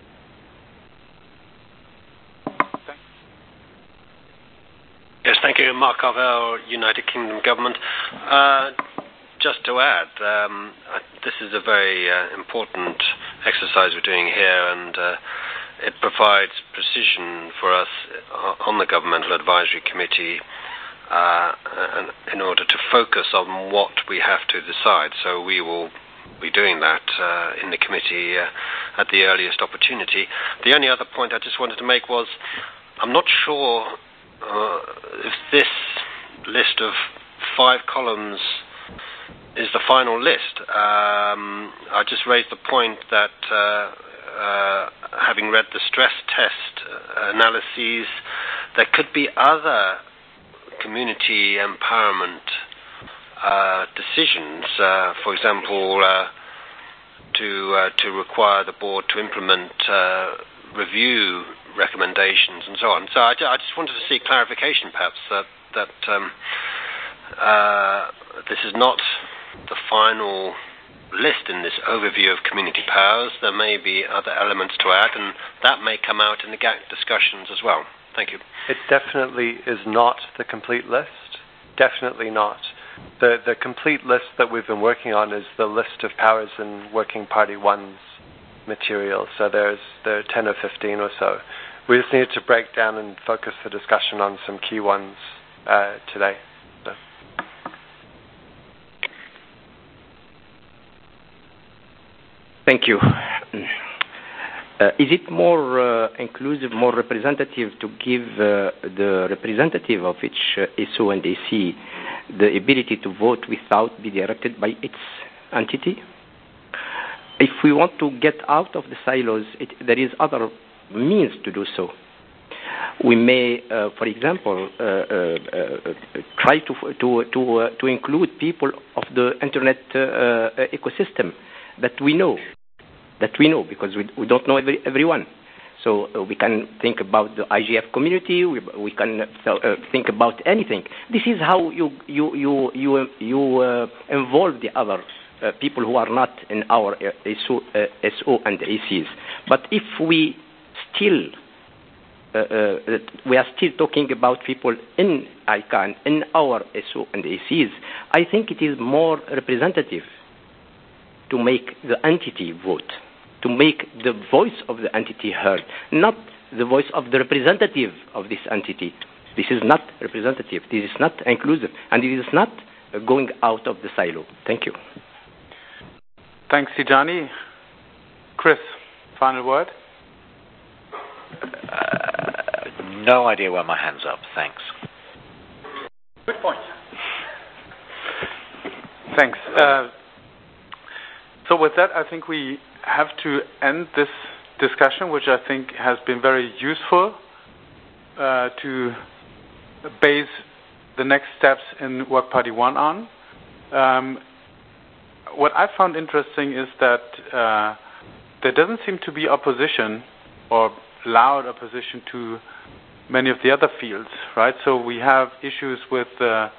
Yes, thank you. Mark Carvell, United Kingdom Government. Uh, Just to add, um, this is a very uh, important exercise we're doing here, and uh, it provides precision for us on the Governmental Advisory Committee uh, in order to focus on what we have to decide. So we will be doing that uh, in the committee uh, at the earliest opportunity. The only other point I just wanted to make was I'm not sure uh, if this list of five columns is the final list. Um, I just raised the point that uh, uh, having read the stress test analyses, there could be other community empowerment uh, decisions. Uh, for example, uh, to uh, to require the board to implement uh, review recommendations and so on. So I, I just wanted to see clarification, perhaps, that that um, uh, this is not the final list in this overview of community powers. There may be other elements to add, and that may come out in the G A C discussions as well. Thank you. It definitely is not the complete list. Definitely not. The the complete list that we've been working on is the list of powers in Working Party One's material. So there's there are ten or fifteen or so. We just needed to break down and focus the discussion on some key ones uh, today. So. Thank you. Uh, is it more uh, inclusive, more representative to give uh, the representative of each uh, S O and A C the ability to vote without being directed by its entity. If we want to get out of the silos, it, there is other means to do so. We may, uh, for example, uh, uh, uh, try to to to, uh, to include people of the internet uh, uh, ecosystem that we know, that we know, because we, we don't know every, everyone. So uh, we can think about the I G F community. We, we can uh, think about anything. This is how you you you you you uh, involve the other uh, people who are not in our uh, S O, uh, S O and A Cs. But if we still uh, uh, we are still talking about people in I CANN, in our S O and A Cs, I think it is more representative to make the entity vote, to make the voice of the entity heard, not the voice of the representative of this entity. This is not representative. This is not inclusive, and it is not going out of the silo. Thank you. Thanks, Tijani. Chris, final word? Uh, no idea where my hand's up. Thanks. Good point. Thanks. Uh, so with that, I think we have to end this discussion, which I think has been very useful uh, to base the next steps in Work Party One on. Um, what I found interesting is that uh, there doesn't seem to be opposition or loud opposition to many of the other fields, right? So we have issues with uh,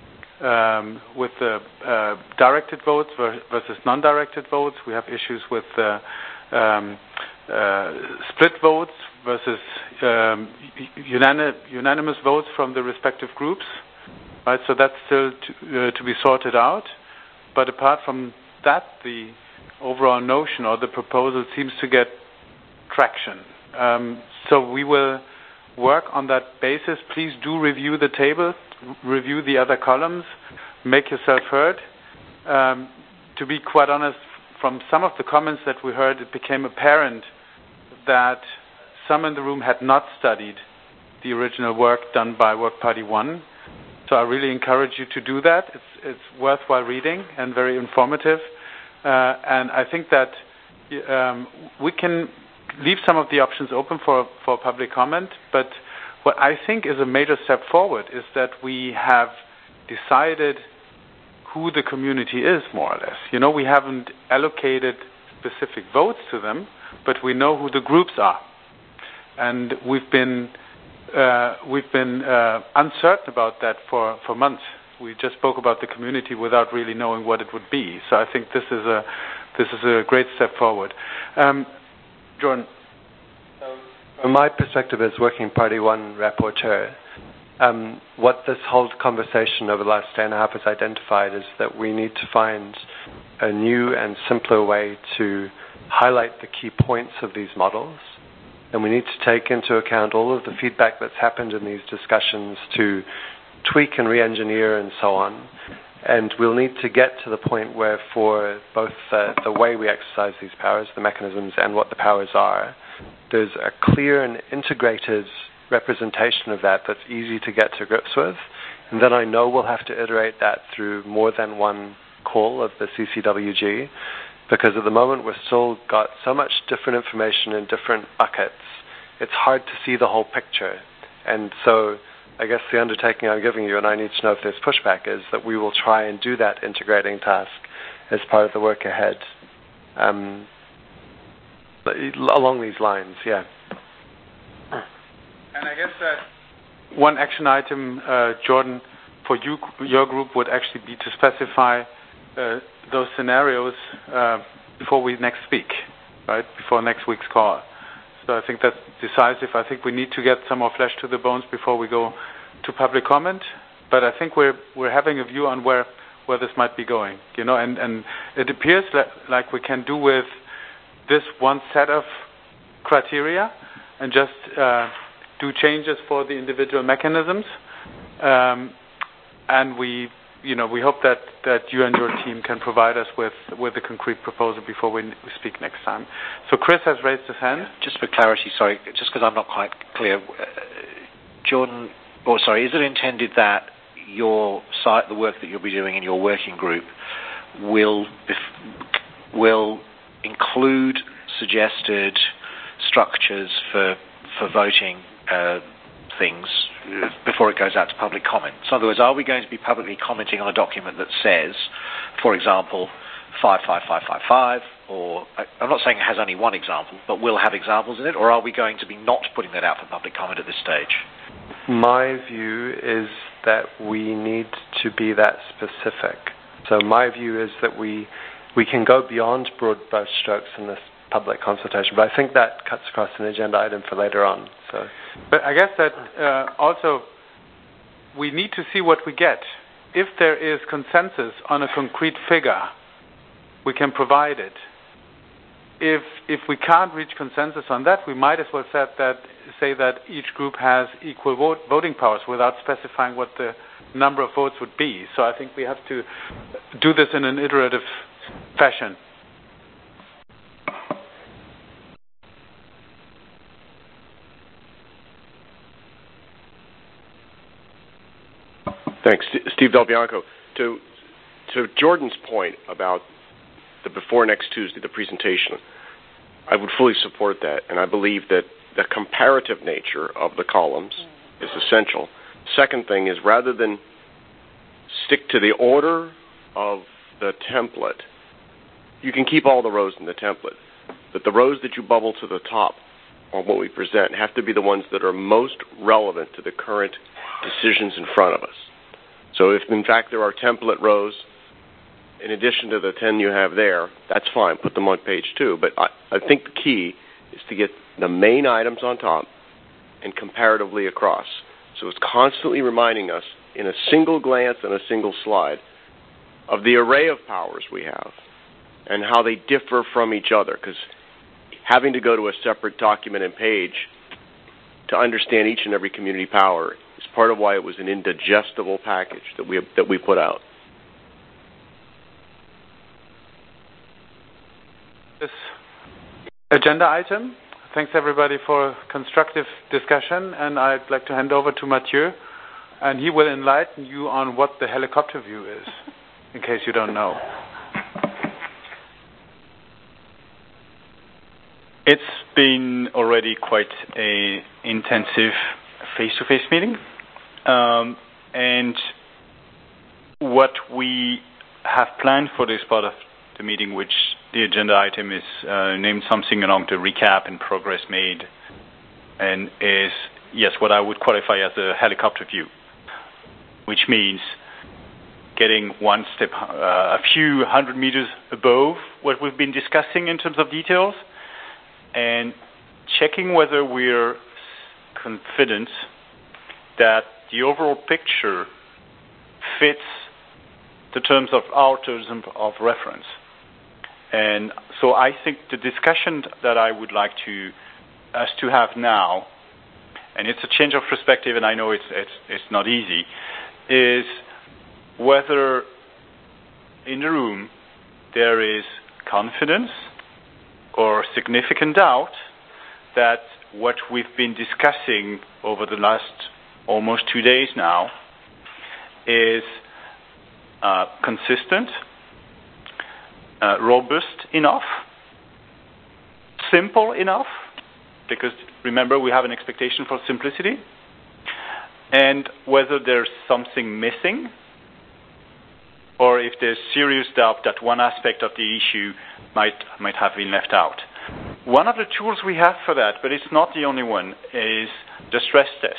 um, with the uh, directed votes versus non-directed votes. We have issues with uh, um, uh, split votes versus um, unani- unanimous votes from the respective groups, right? So that's still to, uh, to be sorted out. But apart from that, the overall notion or the proposal seems to get traction. Um, so we will work on that basis. Please do review the table, review the other columns, make yourself heard. Um, to be quite honest, from some of the comments that we heard, it became apparent that some in the room had not studied the original work done by Work Party One. So I really encourage you to do that. It's, it's worthwhile reading and very informative. Uh, and I think that um, we can leave some of the options open for, for public comment. But what I think is a major step forward is that we have decided who the community is, more or less. You know, we haven't allocated specific votes to them, but we know who the groups are. And we've been Uh, we've been uh, uncertain about that for, for months. We just spoke about the community without really knowing what it would be. So I think this is a this is a great step forward. Um, Jordan. From my perspective as Working Party One rapporteur, um, what this whole conversation over the last day and a half has identified is that we need to find a new and simpler way to highlight the key points of these models. And we need to take into account all of the feedback that's happened in these discussions to tweak and re-engineer and so on. And we'll need to get to the point where for both uh, the way we exercise these powers, the mechanisms, and what the powers are, there's a clear and integrated representation of that that's easy to get to grips with. And then I know we'll have to iterate that through more than one call of the C C W G. Because at the moment we've still got so much different information in different buckets, it's hard to see the whole picture. And so I guess the undertaking I'm giving you, and I need to know if there's pushback, is that we will try and do that integrating task as part of the work ahead. Um, along these lines, yeah. And I guess that one action item, uh, Jordan, for you, your group would actually be to specify uh, those scenarios uh, before we next speak, right? Before next week's call. So I think that's decisive. I think we need to get some more flesh to the bones before we go to public comment. But I think we're we're having a view on where, where this might be going, you know. And, and it appears that, like we can do with this one set of criteria and just uh, do changes for the individual mechanisms. Um, and we. You know, we hope that, that you and your team can provide us with, with a concrete proposal before we, we speak next time. So Chris has raised his hand. Just for clarity, sorry, just because I'm not quite clear, uh, Jordan, or sorry, is it intended that your site, the work that you'll be doing in your working group will will include suggested structures for for voting uh, things before it goes out to public comment. So in other words, are we going to be publicly commenting on a document that says, for example, five five five five five, or I'm not saying it has only one example, but will have examples in it, or are we going to be not putting that out for public comment at this stage? My view is that we need to be that specific. So my view is that we we can go beyond broad brush strokes in this public consultation, but I think that cuts across an agenda item for later on. So, but I guess that uh, also we need to see what we get. If there is consensus on a concrete figure, we can provide it. If if we can't reach consensus on that, we might as well say that say that each group has equal vote, voting powers without specifying what the number of votes would be. So I think we have to do this in an iterative fashion. Thanks. Steve Del Bianco. To, to Jordan's point about the before next Tuesday, the presentation, I would fully support that, and I believe that the comparative nature of the columns is essential. Second thing is, rather than stick to the order of the template, you can keep all the rows in the template, but the rows that you bubble to the top on what we present have to be the ones that are most relevant to the current decisions in front of us. So if, in fact, there are template rows in addition to the ten you have there, that's fine. Put them on page two. But I, I think the key is to get the main items on top and comparatively across. So it's constantly reminding us in a single glance and a single slide of the array of powers we have and how they differ from each other. Because having to go to a separate document and page to understand each and every community power is part of why it was an indigestible package that we that we put out. This agenda item. Thanks everybody for constructive discussion, and I'd like to hand over to Mathieu, and he will enlighten you on what the helicopter view is, in case you don't know. It's been already quite a intensive face-to-face meeting, um, and what we have planned for this part of the meeting, which the agenda item is uh, named something along the recap and progress made, and is, yes, what I would qualify as a helicopter view, which means getting one step, uh, a few hundred meters above what we've been discussing in terms of details, and checking whether we're confident that the overall picture fits the terms of our terms of reference. And so I think the discussion that I would like to us to have now, and it's a change of perspective, and I know it's it's it's not easy, is whether in the room there is confidence or significant doubt that what we've been discussing over the last almost two days now is uh, consistent, uh, robust enough, simple enough, because remember we have an expectation for simplicity, and whether there's something missing, or if there's serious doubt that one aspect of the issue might might have been left out. One of the tools we have for that, but it's not the only one, is the stress tests.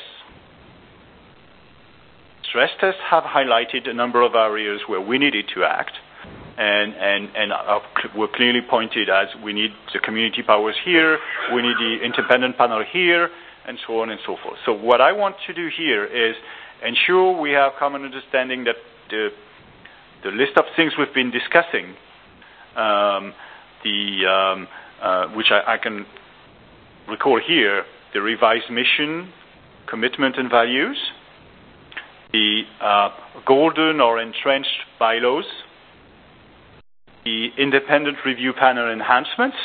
Stress tests have highlighted a number of areas where we needed to act, and and and were clearly pointed as we need the community powers here, we need the independent panel here, and so on and so forth. So what I want to do here is ensure we have common understanding that the the list of things we've been discussing, um, the um, uh, which I, I can recall here, the revised mission, commitment and values, the uh, golden or entrenched bylaws, the independent review panel enhancements,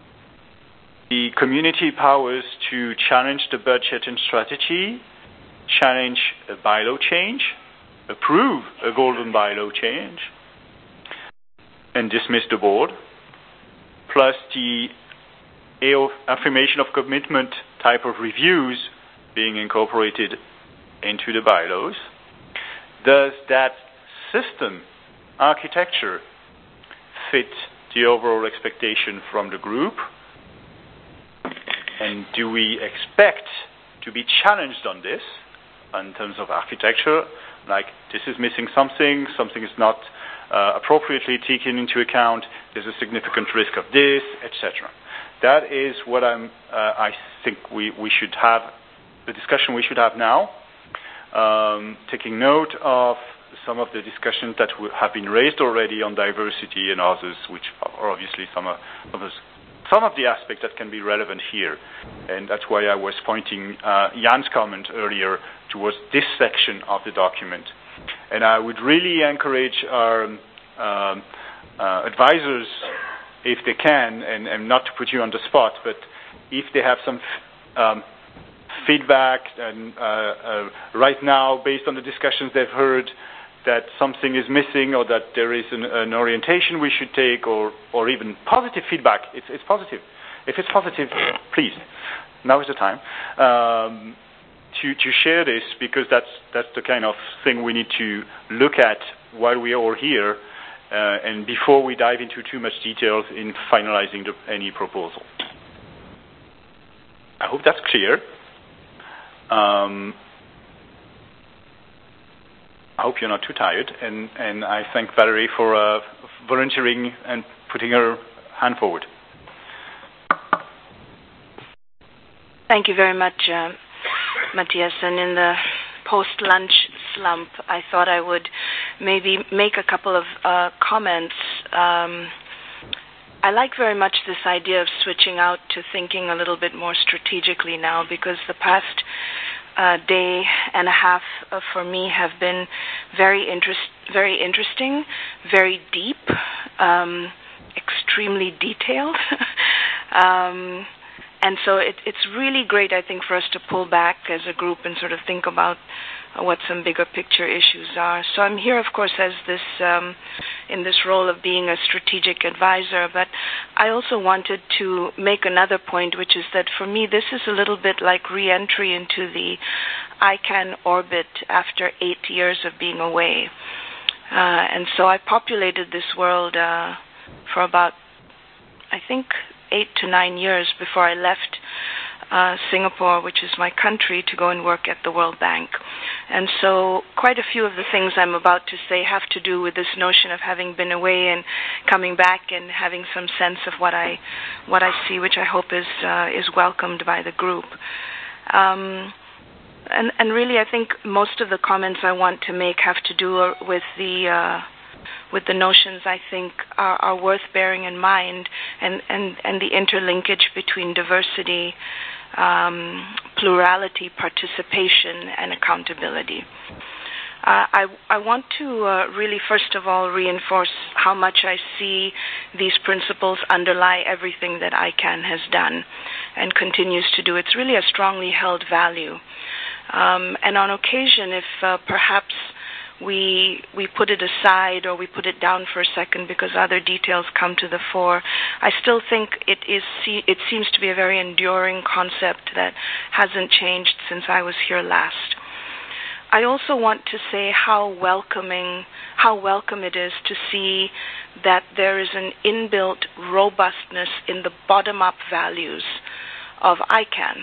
the community powers to challenge the budget and strategy, challenge a bylaw change, approve a golden bylaw change, and dismiss the board, plus the affirmation of commitment type of reviews being incorporated into the bylaws. Does that system, architecture, fit the overall expectation from the group? And do we expect to be challenged on this in terms of architecture? Like, this is missing something, something is not uh, appropriately taken into account, there's a significant risk of this, et cetera. That is what I'm, uh, I think we, we should have, the discussion we should have now, um, taking note of some of the discussions that have been raised already on diversity and others, which are obviously some of, some of the aspects that can be relevant here. And that's why I was pointing uh, Jan's comment earlier towards this section of the document. And I would really encourage our um, uh, advisors, if they can, and, and not to put you on the spot, but if they have some um, feedback and uh, uh, right now, based on the discussions they've heard, that something is missing or that there is an, an orientation we should take, or, or even positive feedback. It's, it's positive. If it's positive, please, now is the time um, to, to share this, because that's, that's the kind of thing we need to look at while we are all here, uh, and before we dive into too much details in finalizing the, any proposal. I hope that's clear. Um, I hope you're not too tired, and, and I thank Valerie for uh, volunteering and putting her hand forward. Thank you very much, uh, Matthias. And in the post-lunch slump, I thought I would maybe make a couple of uh, comments. Um, I like very much this idea of switching out to thinking a little bit more strategically now, because the past uh, day and a half uh, for me have been very interest, very interesting, very deep, um, extremely detailed. um, and so it, it's really great, I think, for us to pull back as a group and sort of think about what some bigger picture issues are. So I'm here, of course, as this um, in this role of being a strategic advisor, but I also wanted to make another point, which is that for me this is a little bit like re-entry into the I CAN orbit after eight years of being away. Uh, and so I populated this world uh, for about, I think, eight to nine years before I left Uh, Singapore, which is my country, to go and work at the World Bank. And so quite a few of the things I'm about to say have to do with this notion of having been away and coming back and having some sense of what I what I see, which I hope is uh, is welcomed by the group. Um, and, and really, I think most of the comments I want to make have to do with the uh, with the notions I think are, are worth bearing in mind, and, and, and the interlinkage between diversity, um, plurality, participation, and accountability. Uh, I, I want to uh, really, first of all, reinforce how much I see these principles underlie everything that I CAN has done and continues to do. It's really a strongly held value. Um, and on occasion, if uh, perhaps we we put it aside or we put it down for a second because other details come to the fore, I still think it is it seems to be a very enduring concept that hasn't changed since I was here last. I also want to say how welcoming how welcome it is to see that there is an inbuilt robustness in the bottom-up values of I CAN.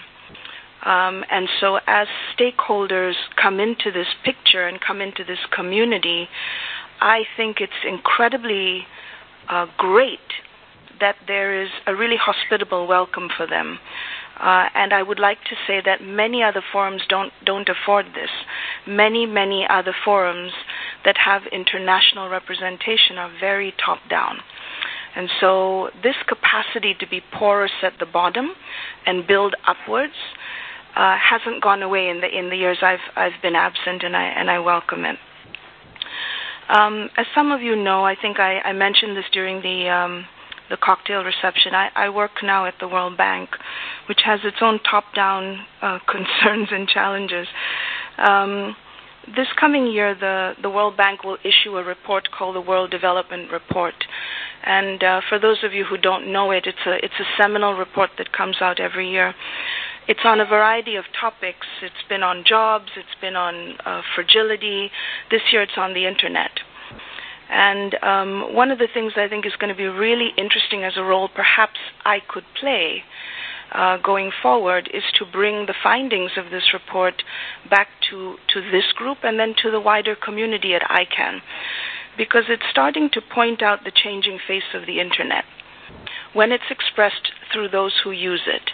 Um, and so as stakeholders come into this picture and come into this community, I think it's incredibly uh, great that there is a really hospitable welcome for them. Uh, and I would like to say that many other forums don't, don't afford this. Many, many other forums that have international representation are very top-down. And so this capacity to be porous at the bottom and build upwards Uh, hasn't gone away in the in the years I've I've been absent, and I and I welcome it. Um, as some of you know, I think I, I mentioned this during the um, the cocktail reception. I, I work now at the World Bank, which has its own top-down uh, concerns and challenges. Um, this coming year, the, the World Bank will issue a report called the World Development Report. And uh, for those of you who don't know it, it's a, it's a seminal report that comes out every year. It's on a variety of topics. It's been on jobs. It's been on uh, fragility. This year it's on the Internet. And um, one of the things I think is going to be really interesting as a role perhaps I could play uh, going forward is to bring the findings of this report back to, to this group and then to the wider community at I CAN, because it's starting to point out the changing face of the Internet when it's expressed through those who use it.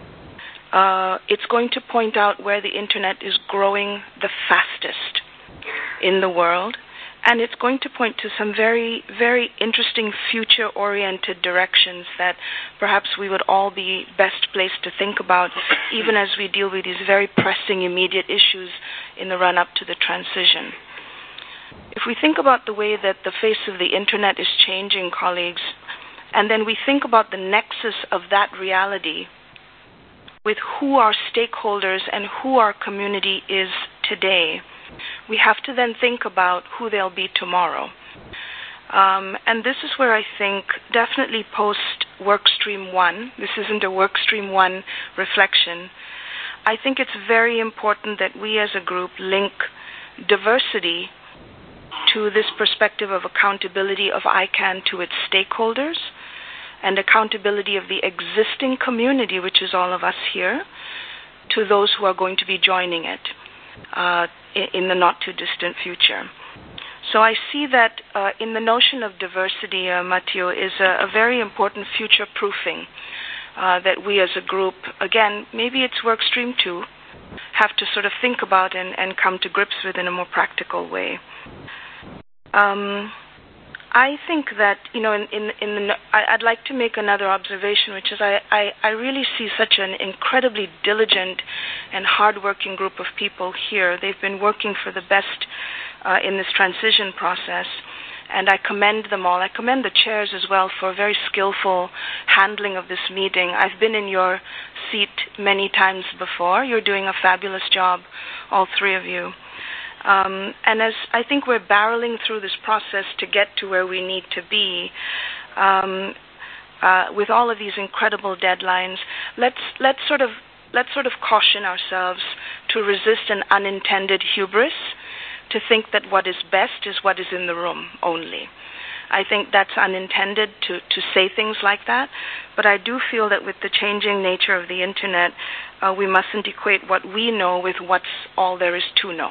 Uh, it's going to point out where the Internet is growing the fastest in the world, and it's going to point to some very, very interesting future-oriented directions that perhaps we would all be best placed to think about, even as we deal with these very pressing, immediate issues in the run-up to the transition. If we think about the way that the face of the Internet is changing, colleagues, and then we think about the nexus of that reality with who our stakeholders and who our community is today, we have to then think about who they'll be tomorrow. Um, and this is where I think definitely post Workstream one, this isn't a Workstream one reflection, I think it's very important that we as a group link diversity to this perspective of accountability of I CAN to its stakeholders and accountability of the existing community, which is all of us here, to those who are going to be joining it uh, in the not-too-distant future. So I see that uh, in the notion of diversity, uh, Mathieu, is a, a very important future-proofing uh, that we as a group, again, maybe it's Workstream two, have to sort of think about and, and come to grips with in a more practical way. Um, I think that, you know, in, in, in the, I'd like to make another observation, which is I, I, I really see such an incredibly diligent and hardworking group of people here. They've been working for the best uh, in this transition process, and I commend them all. I commend the chairs as well for a very skillful handling of this meeting. I've been in your seat many times before. You're doing a fabulous job, all three of you. Um, and as I think we're barreling through this process to get to where we need to be, um, uh, with all of these incredible deadlines, let's let's sort of let's sort of caution ourselves to resist an unintended hubris, to think that what is best is what is in the room only. I think that's unintended to, to say things like that, but I do feel that with the changing nature of the Internet, uh, we mustn't equate what we know with what's all there is to know.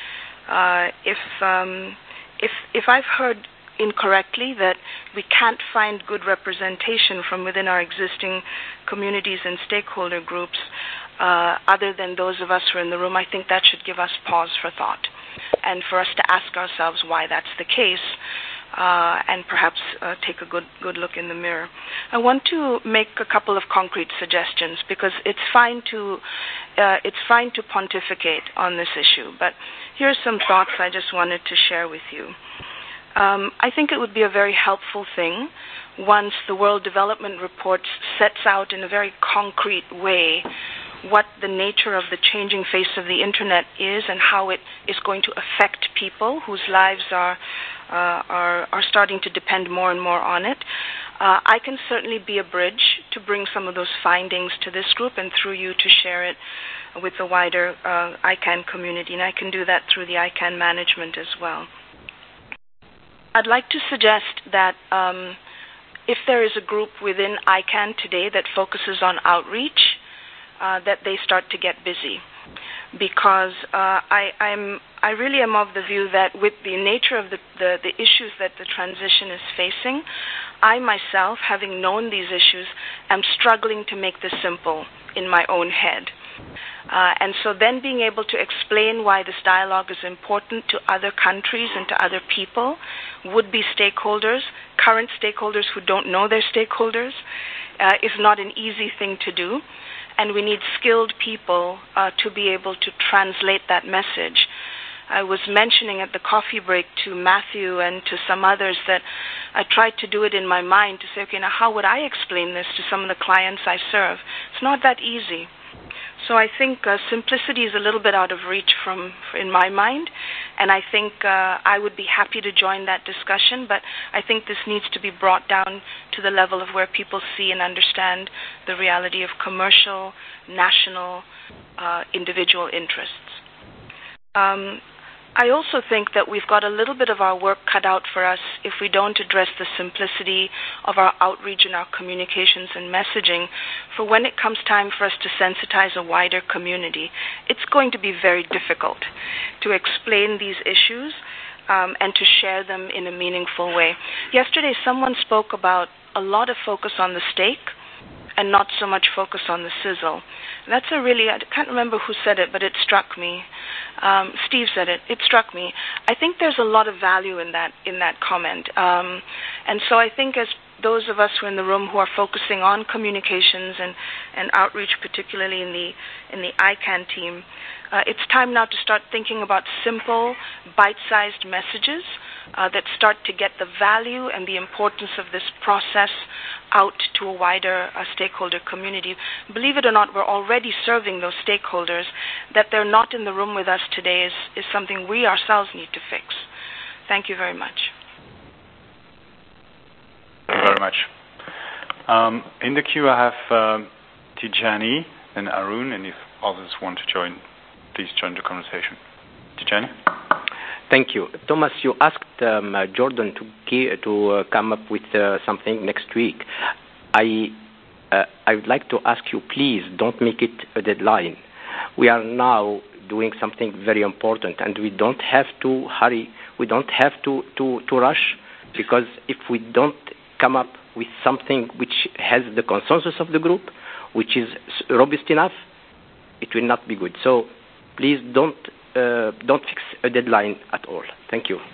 Uh, if um, if if I've heard incorrectly that we can't find good representation from within our existing communities and stakeholder groups, uh, other than those of us who are in the room, I think that should give us pause for thought, and for us to ask ourselves why that's the case, uh, and perhaps uh, take a good good look in the mirror. I want to make a couple of concrete suggestions, because it's fine to uh, it's fine to pontificate on this issue, but here's some thoughts I just wanted to share with you. Um, I think it would be a very helpful thing once the World Development Report sets out in a very concrete way what the nature of the changing face of the Internet is and how it is going to affect people whose lives are uh, are, are starting to depend more and more on it. Uh, I can certainly be a bridge to bring some of those findings to this group and through you to share it with the wider uh, I CAN community, and I can do that through the I CAN management as well. I'd like to suggest that um, if there is a group within I CAN today that focuses on outreach, uh, that they start to get busy, because uh, I, I'm I really am of the view that with the nature of the, the, the issues that the transition is facing, I myself, having known these issues, am struggling to make this simple in my own head. Uh, and so then being able to explain why this dialogue is important to other countries and to other people, would-be stakeholders, current stakeholders who don't know their stakeholders, uh, is not an easy thing to do. And we need skilled people uh, to be able to translate that message. I was mentioning at the coffee break to Matthew and to some others that I tried to do it in my mind to say, okay, now how would I explain this to some of the clients I serve? It's not that easy. So I think uh, simplicity is a little bit out of reach from in my mind, and I think uh, I would be happy to join that discussion, but I think this needs to be brought down to the level of where people see and understand the reality of commercial, national, uh, individual interests. Um, I also think that we've got a little bit of our work cut out for us if we don't address the simplicity of our outreach and our communications and messaging for when it comes time for us to sensitize a wider community. It's going to be very difficult to explain these issues um, and to share them in a meaningful way. Yesterday, someone spoke about a lot of focus on the steak and not so much focus on the sizzle. That's a really, I can't remember who said it, but it struck me. Um, Steve said it. It struck me. I think there's a lot of value in that in that comment. Um, and so I think as those of us who are in the room who are focusing on communications and, and outreach, particularly in the in the I CAN team, uh, it's time now to start thinking about simple, bite-sized messages uh, that start to get the value and the importance of this process out to a wider uh, stakeholder community. Believe it or not, we're already serving those stakeholders. That they're not in the room with us today is, is something we ourselves need to fix. Thank you very much. Thank you very much. Um, in the queue, I have um, Tijani and Arun, and if others want to join, please join the conversation. Tijani? Thank you. Thomas, you asked um, uh, Jordan to, ge- to uh, come up with uh, something next week. I, uh, I would like to ask you, please don't make it a deadline. We are now doing something very important, and we don't have to hurry. We don't have to, to, to rush, because if we don't come up with something which has the consensus of the group, which is robust enough, it will not be good. So please don't uh, don't fix a deadline at all. Thank you.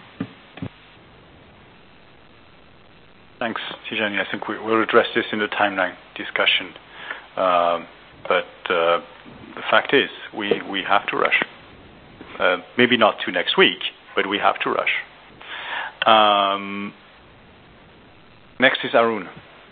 Thanks, Tijani. I think we, we'll address this in the timeline discussion. Um, but uh, the fact is, we, we have to rush. Uh, maybe not to next week, but we have to rush. Um, next is Arun.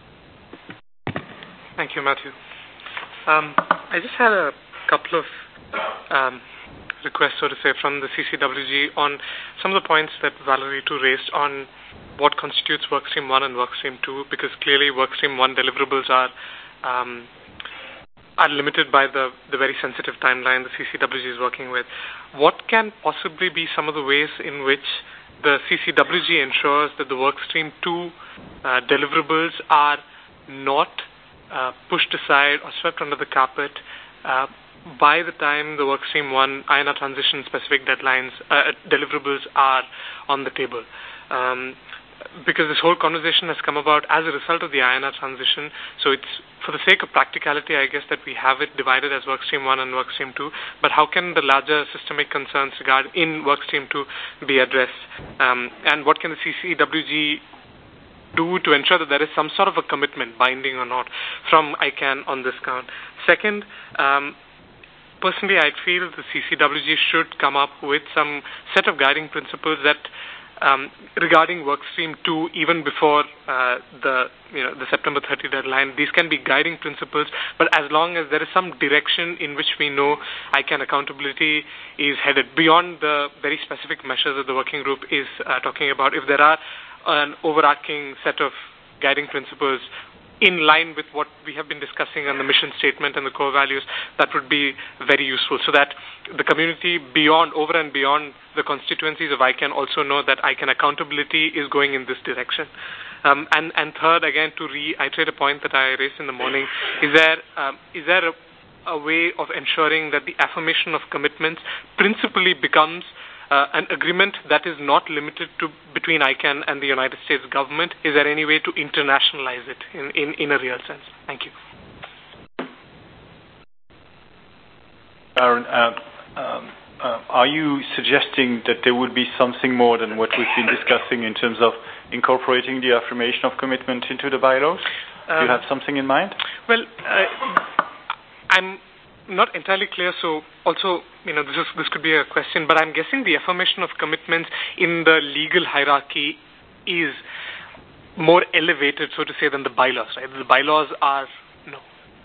Thank you, Matthew. Um, I just had a couple of um, requests, so to say, from the C C W G on some of the points that Valerie too raised on what constitutes Workstream one and Workstream two, because clearly Workstream one deliverables are um, are limited by the, the very sensitive timeline the C C W G is working with. What can possibly be some of the ways in which the C C W G ensures that the Workstream two uh, deliverables are not uh, pushed aside or swept under the carpet uh, by the time the Workstream one I N R transition specific deadlines, uh, deliverables are on the table? Um, because this whole conversation has come about as a result of the I N R transition, so it's for the sake of practicality, I guess, that we have it divided as Workstream one and Workstream two, but how can the larger systemic concerns regard in Workstream two be addressed? Um, and what can the C C W G do to ensure that there is some sort of a commitment, binding or not, from I CAN on this count? Second, um, personally, I feel the C C W G should come up with some set of guiding principles that Um, regarding Workstream two, even before uh, the you know the September thirtieth deadline. These can be guiding principles, but as long as there is some direction in which we know I CAN accountability is headed beyond the very specific measures that the working group is uh, talking about, if there are an overarching set of guiding principles in line with what we have been discussing on the mission statement and the core values, that would be very useful, so that the community beyond, over and beyond the constituencies of I CAN also know that I CAN accountability is going in this direction. Um, and, and third, again, to reiterate a point that I raised in the morning, is there um, is there a, a way of ensuring that the affirmation of commitments principally becomes Uh, an agreement that is not limited to between I CAN and the United States government? Is there any way to internationalize it in, in, in a real sense? Thank you. Aaron, uh, um, uh, are you suggesting that there would be something more than what we've been discussing in terms of incorporating the affirmation of commitment into the bylaws? Um, Do you have something in mind? Well, uh, I'm not entirely clear. So also, you know, this is this could be a question, but I'm guessing the affirmation of commitments in the legal hierarchy is more elevated, so to say, than the bylaws, right? The bylaws are no.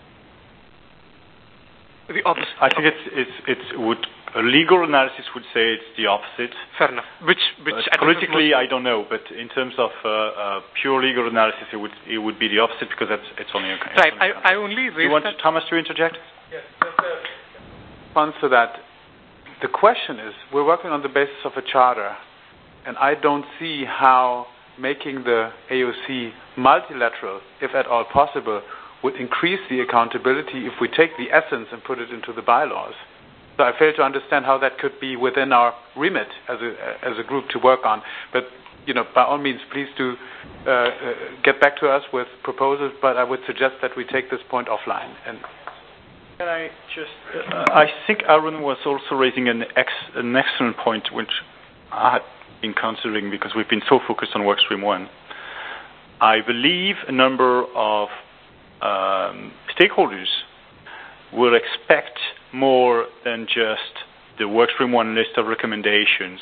The opposite. I think it's it's it's would a legal analysis would say it's the opposite. Fair enough. Which which uh, politically I don't know, but in terms of uh, uh, pure legal analysis, it would it would be the opposite because that's it's only a right. Only I I only raised you want that. Thomas to interject? Yes. Response to that. The question is, we're working on the basis of a charter, and I don't see how making the A O C multilateral, if at all possible, would increase the accountability if we take the essence and put it into the bylaws. So I fail to understand how that could be within our remit as a as a group to work on. But you know, by all means, please do uh, uh, get back to us with proposals. But I would suggest that we take this point offline. And can I just? Uh, I think Aaron was also raising an ex, an excellent point, which I had been considering because we've been so focused on Workstream One. I believe a number of um, stakeholders will expect more than just the Workstream One list of recommendations,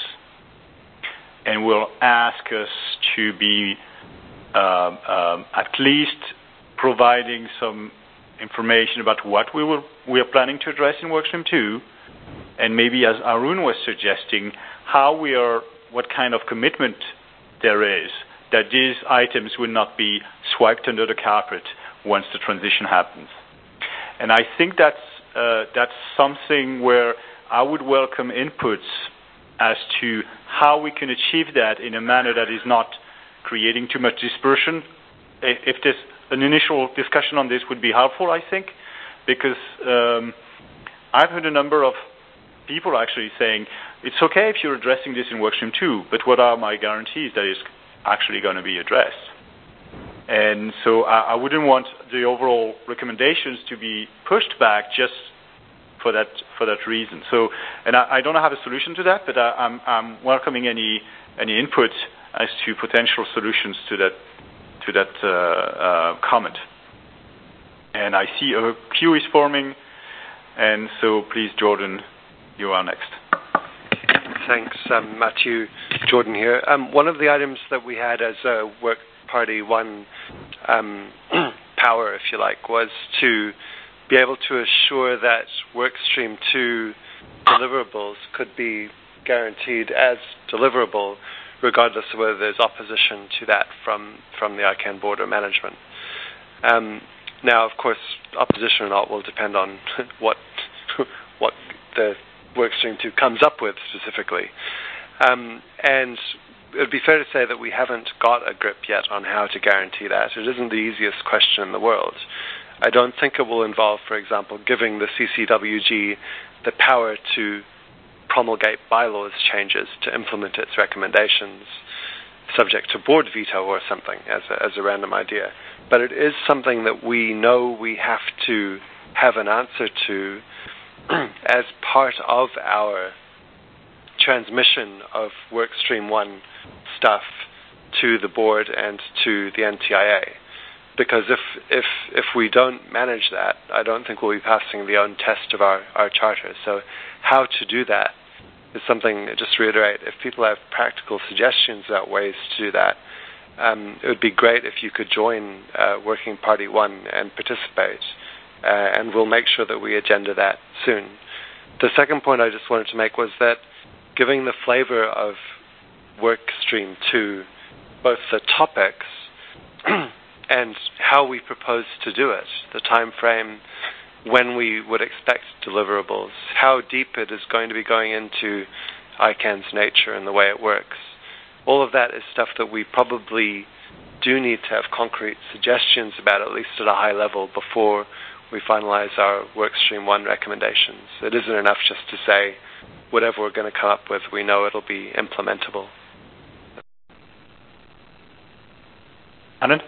and will ask us to be uh, um, at least providing some information about what we will we are planning to address in Workstream Two, and maybe, as Arun was suggesting, how we are, what kind of commitment there is that these items will not be swept under the carpet once the transition happens. And I think that's uh, that's something where I would welcome inputs as to how we can achieve that in a manner that is not creating too much dispersion. If there's an initial discussion on this would be helpful, I think, because um, I've heard a number of people actually saying, it's okay if you're addressing this in Workstream two, but what are my guarantees that it's actually going to be addressed? And so I, I wouldn't want the overall recommendations to be pushed back just for that for that reason. So, and I, I don't have a solution to that, but I, I'm, I'm welcoming any any input as to potential solutions to that to that uh, uh, comment. And I see a queue is forming, and so please, Jordan, you are next. Thanks, um, Matthew. Jordan here. Um, one of the items that we had as a Work Party One um, power, if you like, was to be able to assure that Workstream Two deliverables could be guaranteed as deliverable, regardless of whether there's opposition to that from, from the I CANN board or management. Um, now, of course, opposition or not will depend on what what the Workstream Two comes up with specifically. Um, and it would be fair to say that we haven't got a grip yet on how to guarantee that. It isn't the easiest question in the world. I don't think it will involve, for example, giving the C C W G the power to promulgate bylaws changes to implement its recommendations, subject to board veto or something, as a, as a random idea. But it is something that we know we have to have an answer to as part of our transmission of Workstream One stuff to the board and to the N T I A. Because if if if we don't manage that, I don't think we'll be passing the own test of our, our charter. So how to do that is something, just to reiterate, if people have practical suggestions about ways to do that, um, it would be great if you could join uh, Working Party One and participate. Uh, and we'll make sure that we agenda that soon. The second point I just wanted to make was that giving the flavor of Workstream Two, both the topics and how we propose to do it, the time frame, when we would expect deliverables, how deep it is going to be going into I CANN's nature and the way it works. All of that is stuff that we probably do need to have concrete suggestions about, at least at a high level, before we finalize our Workstream One recommendations. It isn't enough just to say, whatever we're going to come up with, we know it'll be implementable. Anand?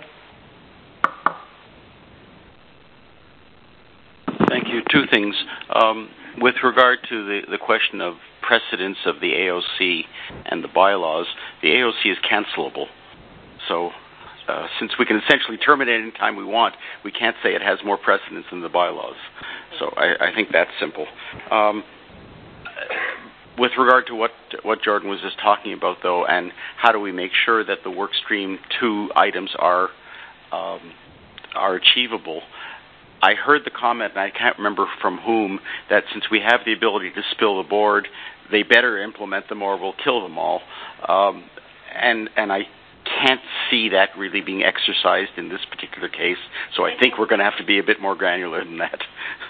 Thank you. Two things. Um, with regard to the, the question of precedence of the A O C and the bylaws, the A O C is cancelable. So uh, since we can essentially terminate any time we want, we can't say it has more precedence than the bylaws. So I, I think that's simple. Um, with regard to what what Jordan was just talking about, though, and how do we make sure that the work stream two items are um, are achievable, I heard the comment, and I can't remember from whom, that since we have the ability to spill the board, they better implement them or we'll kill them all. Um, and and I can't see that really being exercised in this particular case, so I think we're going to have to be a bit more granular than that.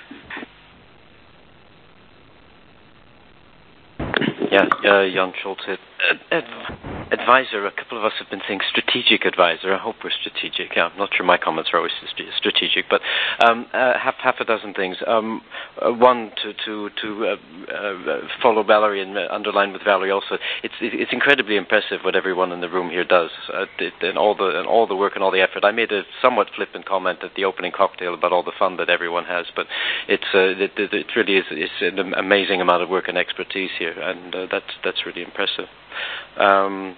Yeah, uh, Jan Schultz, ad, ad, advisor. A couple of us have been saying strategic advisor. I hope we're strategic. Yeah, I'm not sure my comments are always strategic, but um, uh, half half a dozen things. Um, uh, one to to to uh, uh, follow Valerie and uh, underline with Valerie also. It's it's incredibly impressive what everyone in the room here does, uh, it, and all the and all the work and all the effort. I made a somewhat flippant comment at the opening cocktail about all the fun that everyone has, but it's uh, it, it, it really is it's an amazing amount of work and expertise here, and uh, that's that's really impressive. Um,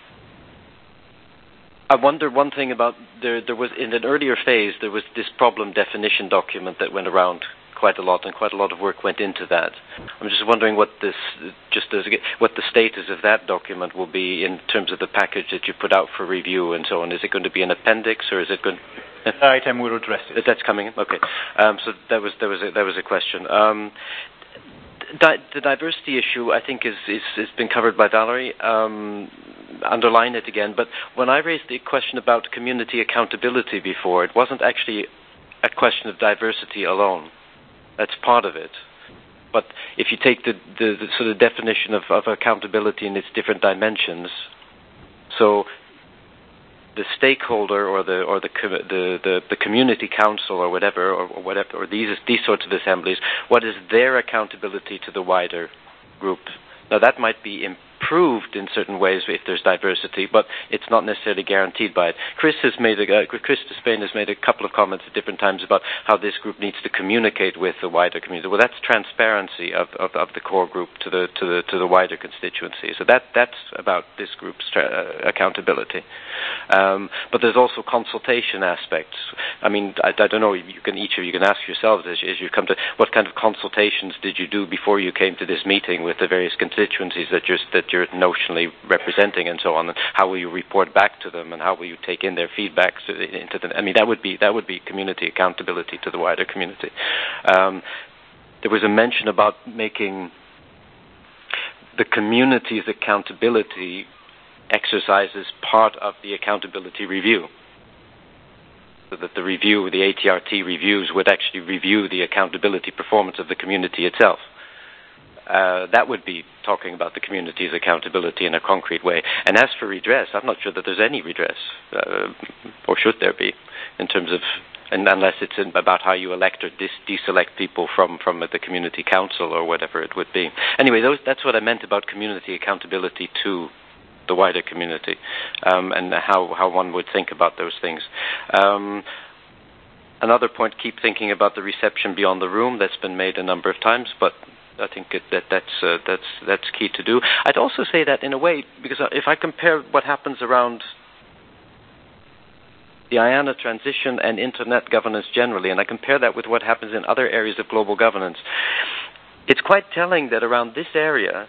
I wonder one thing about there. There was in an earlier phase there was this problem definition document that went around quite a lot, and quite a lot of work went into that. I'm just wondering what this, just as what the status of that document will be in terms of the package that you put out for review and so on. Is it going to be an appendix, or is it going? The item will address it. That's coming in. Okay. Um, so that was that was a, that was a question. Um, Di- the diversity issue, I think, is, is, is been covered by Valerie. Um, underline it again. But when I raised the question about community accountability before, it wasn't actually a question of diversity alone. That's part of it. But if you take the, the, the sort of definition of, of accountability in its different dimensions, so the stakeholder or the or the the, the, the community council or whatever or, or whatever or these these sorts of assemblies, what is their accountability to the wider group? Now that might be improved in certain ways if there's diversity, but it's not necessarily guaranteed by it. Chris has made a, uh, Chris Despain has made a couple of comments at different times about how this group needs to communicate with the wider community. Well, that's transparency of, of, of the core group to the to the to the wider constituency. So that that's about this group's tra- uh, accountability. Um, but there's also consultation aspects. I mean, I, I don't know. You can each of you can ask yourselves as, as you come to what kind of consultations did you do before you came to this meeting with the various constituencies that you're that you're notionally representing and so on, and how will you report back to them, and how will you take in their feedback into the, I mean, that would be that would be community accountability to the wider community. Um, there was a mention about making the community's accountability exercises part of the accountability review, so that the review, the A T R T reviews, would actually review the accountability performance of the community itself. Uh, that would be talking about the community's accountability in a concrete way. And as for redress, I'm not sure that there's any redress, uh, or should there be, in terms of, and unless it's in, about how you elect or dis- deselect people from, from the community council or whatever it would be. Anyway, those, that's what I meant about community accountability to the wider community, um, and how, how one would think about those things. Um, another point, keep thinking about the reception beyond the room. That's been made a number of times, but I think it, that that's uh, that's that's key to do. I'd also say that in a way, because if I compare what happens around the I A N A transition and internet governance generally, and I compare that with what happens in other areas of global governance, it's quite telling that around this area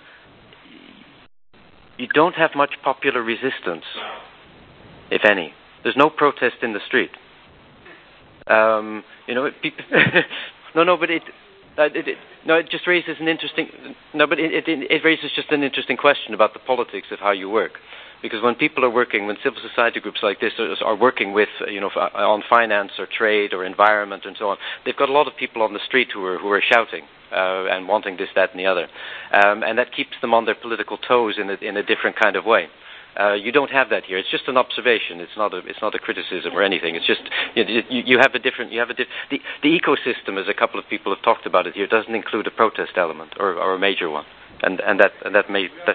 you don't have much popular resistance, if any. There's no protest in the street. Um, you know, it, people no, no, but it. Uh, it, it, no, it just raises an interesting. No, but it, it, it raises just an interesting question about the politics of how you work, because when people are working, when civil society groups like this are, are working with, you know, on finance or trade or environment and so on, they've got a lot of people on the street who are who are shouting uh, and wanting this, that, and the other, um, and that keeps them on their political toes in a, in a different kind of way. Uh, you don't have that here. It's just an observation. It's not a. It's not a criticism or anything. It's just you, you, you have a different. You have a diff, the the ecosystem, as a couple of people have talked about it here, doesn't include a protest element or, or a major one, and and that and that may that.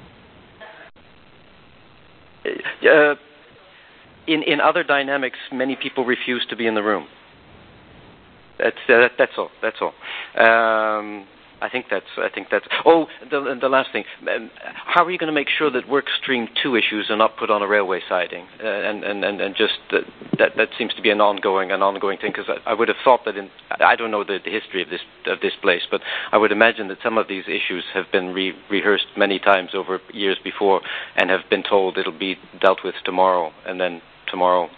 Uh, in in other dynamics, many people refuse to be in the room. That's uh, that's all. That's all. Um, I think that's. I think that's. Oh, the, the last thing. Um, how are you going to make sure that work stream two issues are not put on a railway siding uh, and, and, and and just uh, that that seems to be an ongoing an ongoing thing, because I, I would have thought that in I don't know the, the history of this of this place, but I would imagine that some of these issues have been re- rehearsed many times over years before and have been told it'll be dealt with tomorrow, and then tomorrow.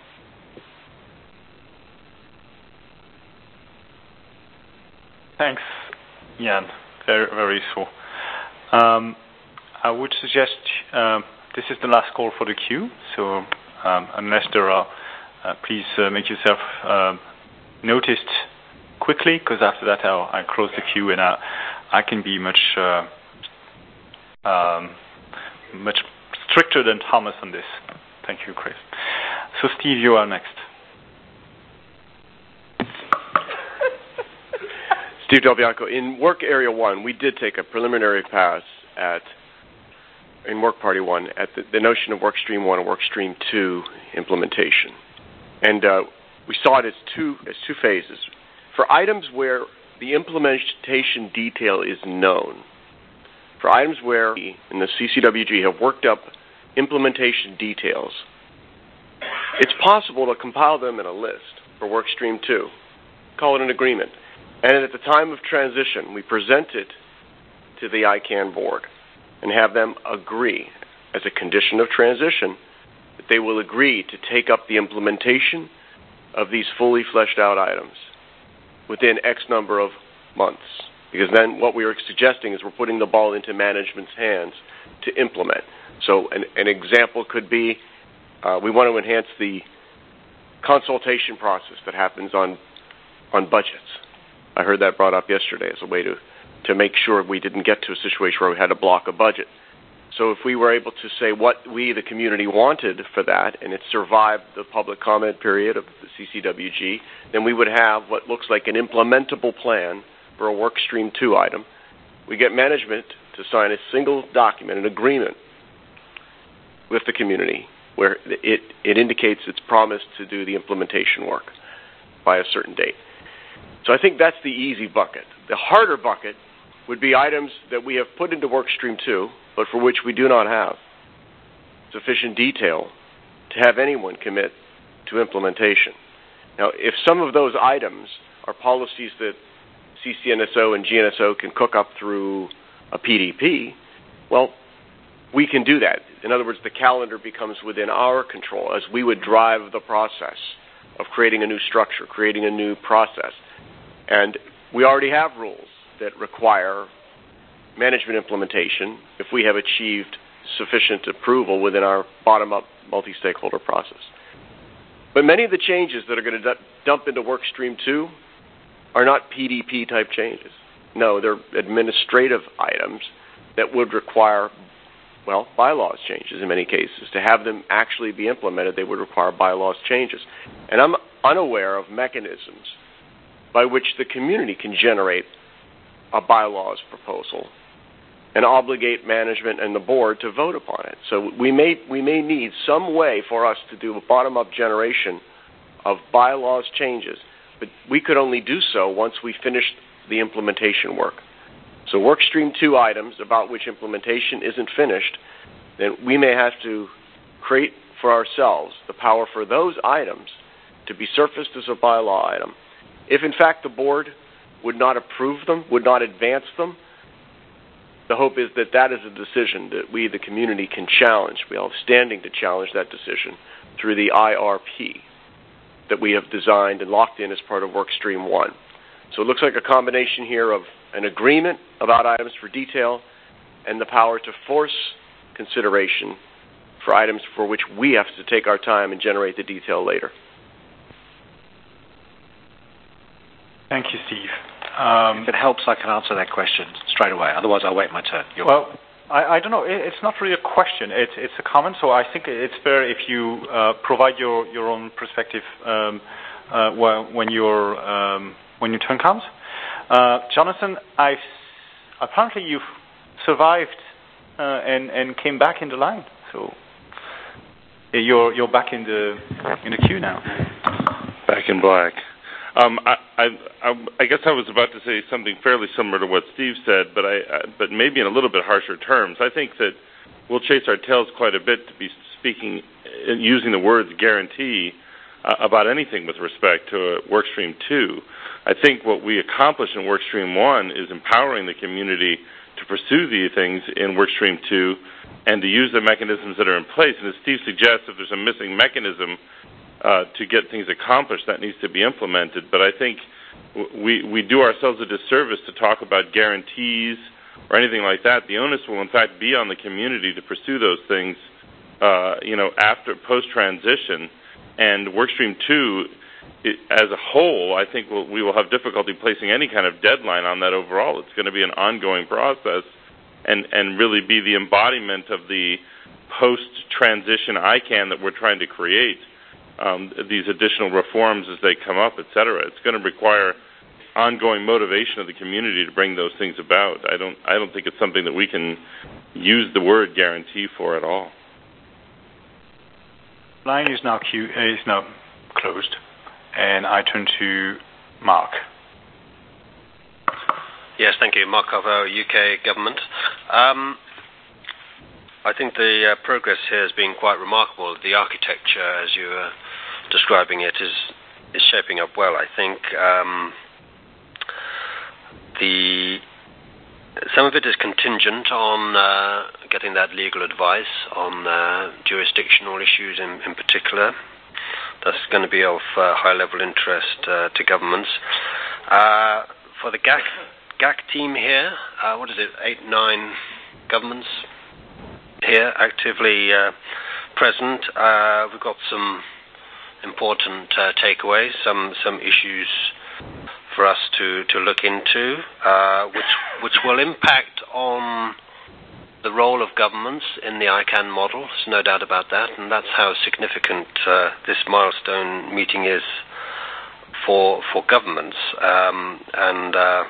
Thanks, Jan. Very very useful. Um, I would suggest um, this is the last call for the queue, so um, unless there are, uh, please uh, make yourself uh, noticed quickly, because after that I'll, I'll close the queue and I, I can be much uh, um, much stricter than Thomas on this. Thank you, Chris. So Steve, you are next. Steve Del Bianco. In Work Area one, we did take a preliminary pass at, in Work Party one, at the, the notion of Work Stream one and Work Stream two implementation. And uh, we saw it as two, as two phases. For items where the implementation detail is known, for items where we in the C C W G have worked up implementation details, it's possible to compile them in a list for Work Stream two, call it an agreement. And at the time of transition, we present it to the I CANN board and have them agree, as a condition of transition, that they will agree to take up the implementation of these fully fleshed out items within X number of months. Because then what we are suggesting is we're putting the ball into management's hands to implement. So an, an example could be uh, we want to enhance the consultation process that happens on on budgets. I heard that brought up yesterday as a way to, to make sure we didn't get to a situation where we had to block a budget. So if we were able to say what we, the community, wanted for that, and it survived the public comment period of the C C W G, then we would have what looks like an implementable plan for a Work Stream two item. We get management to sign a single document, an agreement with the community, where it, it indicates its promise to do the implementation work by a certain date. So I think that's the easy bucket. The harder bucket would be items that we have put into Work Stream two, but for which we do not have sufficient detail to have anyone commit to implementation. Now, if some of those items are policies that C C N S O and G N S O can cook up through a P D P, well, we can do that. In other words, the calendar becomes within our control as we would drive the process of creating a new structure, creating a new process. And we already have rules that require management implementation if we have achieved sufficient approval within our bottom-up multi-stakeholder process. But many of the changes that are going to d- dump into Work Stream two are not P D P-type changes. No, they're administrative items that would require, well, bylaws changes in many cases. To have them actually be implemented, they would require bylaws changes. And I'm unaware of mechanisms by which the community can generate a bylaws proposal and obligate management and the board to vote upon it. So we may we may need some way for us to do a bottom-up generation of bylaws changes, but we could only do so once we finish the implementation work. So Work Stream two items about which implementation isn't finished, then we may have to create for ourselves the power for those items to be surfaced as a bylaw item. If, in fact, the board would not approve them, would not advance them, the hope is that that is a decision that we, the community, can challenge. We have standing to challenge that decision through the I R P that we have designed and locked in as part of Work Stream one. So it looks like a combination here of an agreement about items for detail and the power to force consideration for items for which we have to take our time and generate the detail later. Thank you, Steve. Um, if it helps, I can answer that question straight away. Otherwise, I'll wait my turn. You're well, I, I don't know. It, it's not really a question. It's it's a comment. So I think it's fair if you uh, provide your, your own perspective um, uh, when your um, when your turn comes. Uh, Jonathan, I've apparently you've survived uh, and and came back in the line. So you're you're back in the in the queue now. Back in black. Um, I, I, I guess I was about to say something fairly similar to what Steve said, but I, uh, but maybe in a little bit harsher terms. I think that we'll chase our tails quite a bit to be speaking, using the words guarantee uh, about anything with respect to uh, Workstream two. I think what we accomplished in Workstream one is empowering the community to pursue the things in Workstream two and to use the mechanisms that are in place. And as Steve suggests, if there's a missing mechanism uh, to get things accomplished, that needs to be implemented. But I think we, we do ourselves a disservice to talk about guarantees or anything like that. The onus will, in fact, be on the community to pursue those things, uh, you know, after post-transition. And Workstream two, it, as a whole, I think we'll, we will have difficulty placing any kind of deadline on that overall. It's going to be an ongoing process and, and really be the embodiment of the post-transition I CANN that we're trying to create, um, these additional reforms as they come up, et cetera. It's going to require ongoing motivation of the community to bring those things about. I don't, I don't think it's something that we can use the word guarantee for at all. Line is now queue, is now closed, and I turn to Mark. Yes, thank you. Mark Carvell, U K Government. Um, I think the uh, progress here has been quite remarkable. The architecture, as you were describing it, is is shaping up well. I think um, the some of it is contingent on uh, getting that legal advice on uh, jurisdictional issues in, in particular. That's going to be of uh, high-level interest uh, to governments. Uh, for the G A C, G A C team here, uh, what is it, eight, nine governments here actively uh, present. Uh, we've got some important uh, takeaways, some some issues for us to, to look into, uh, which which will impact on the role of governments in the I CANN model. There's no doubt about that, and that's how significant uh, this milestone meeting is for for governments. Um, and uh,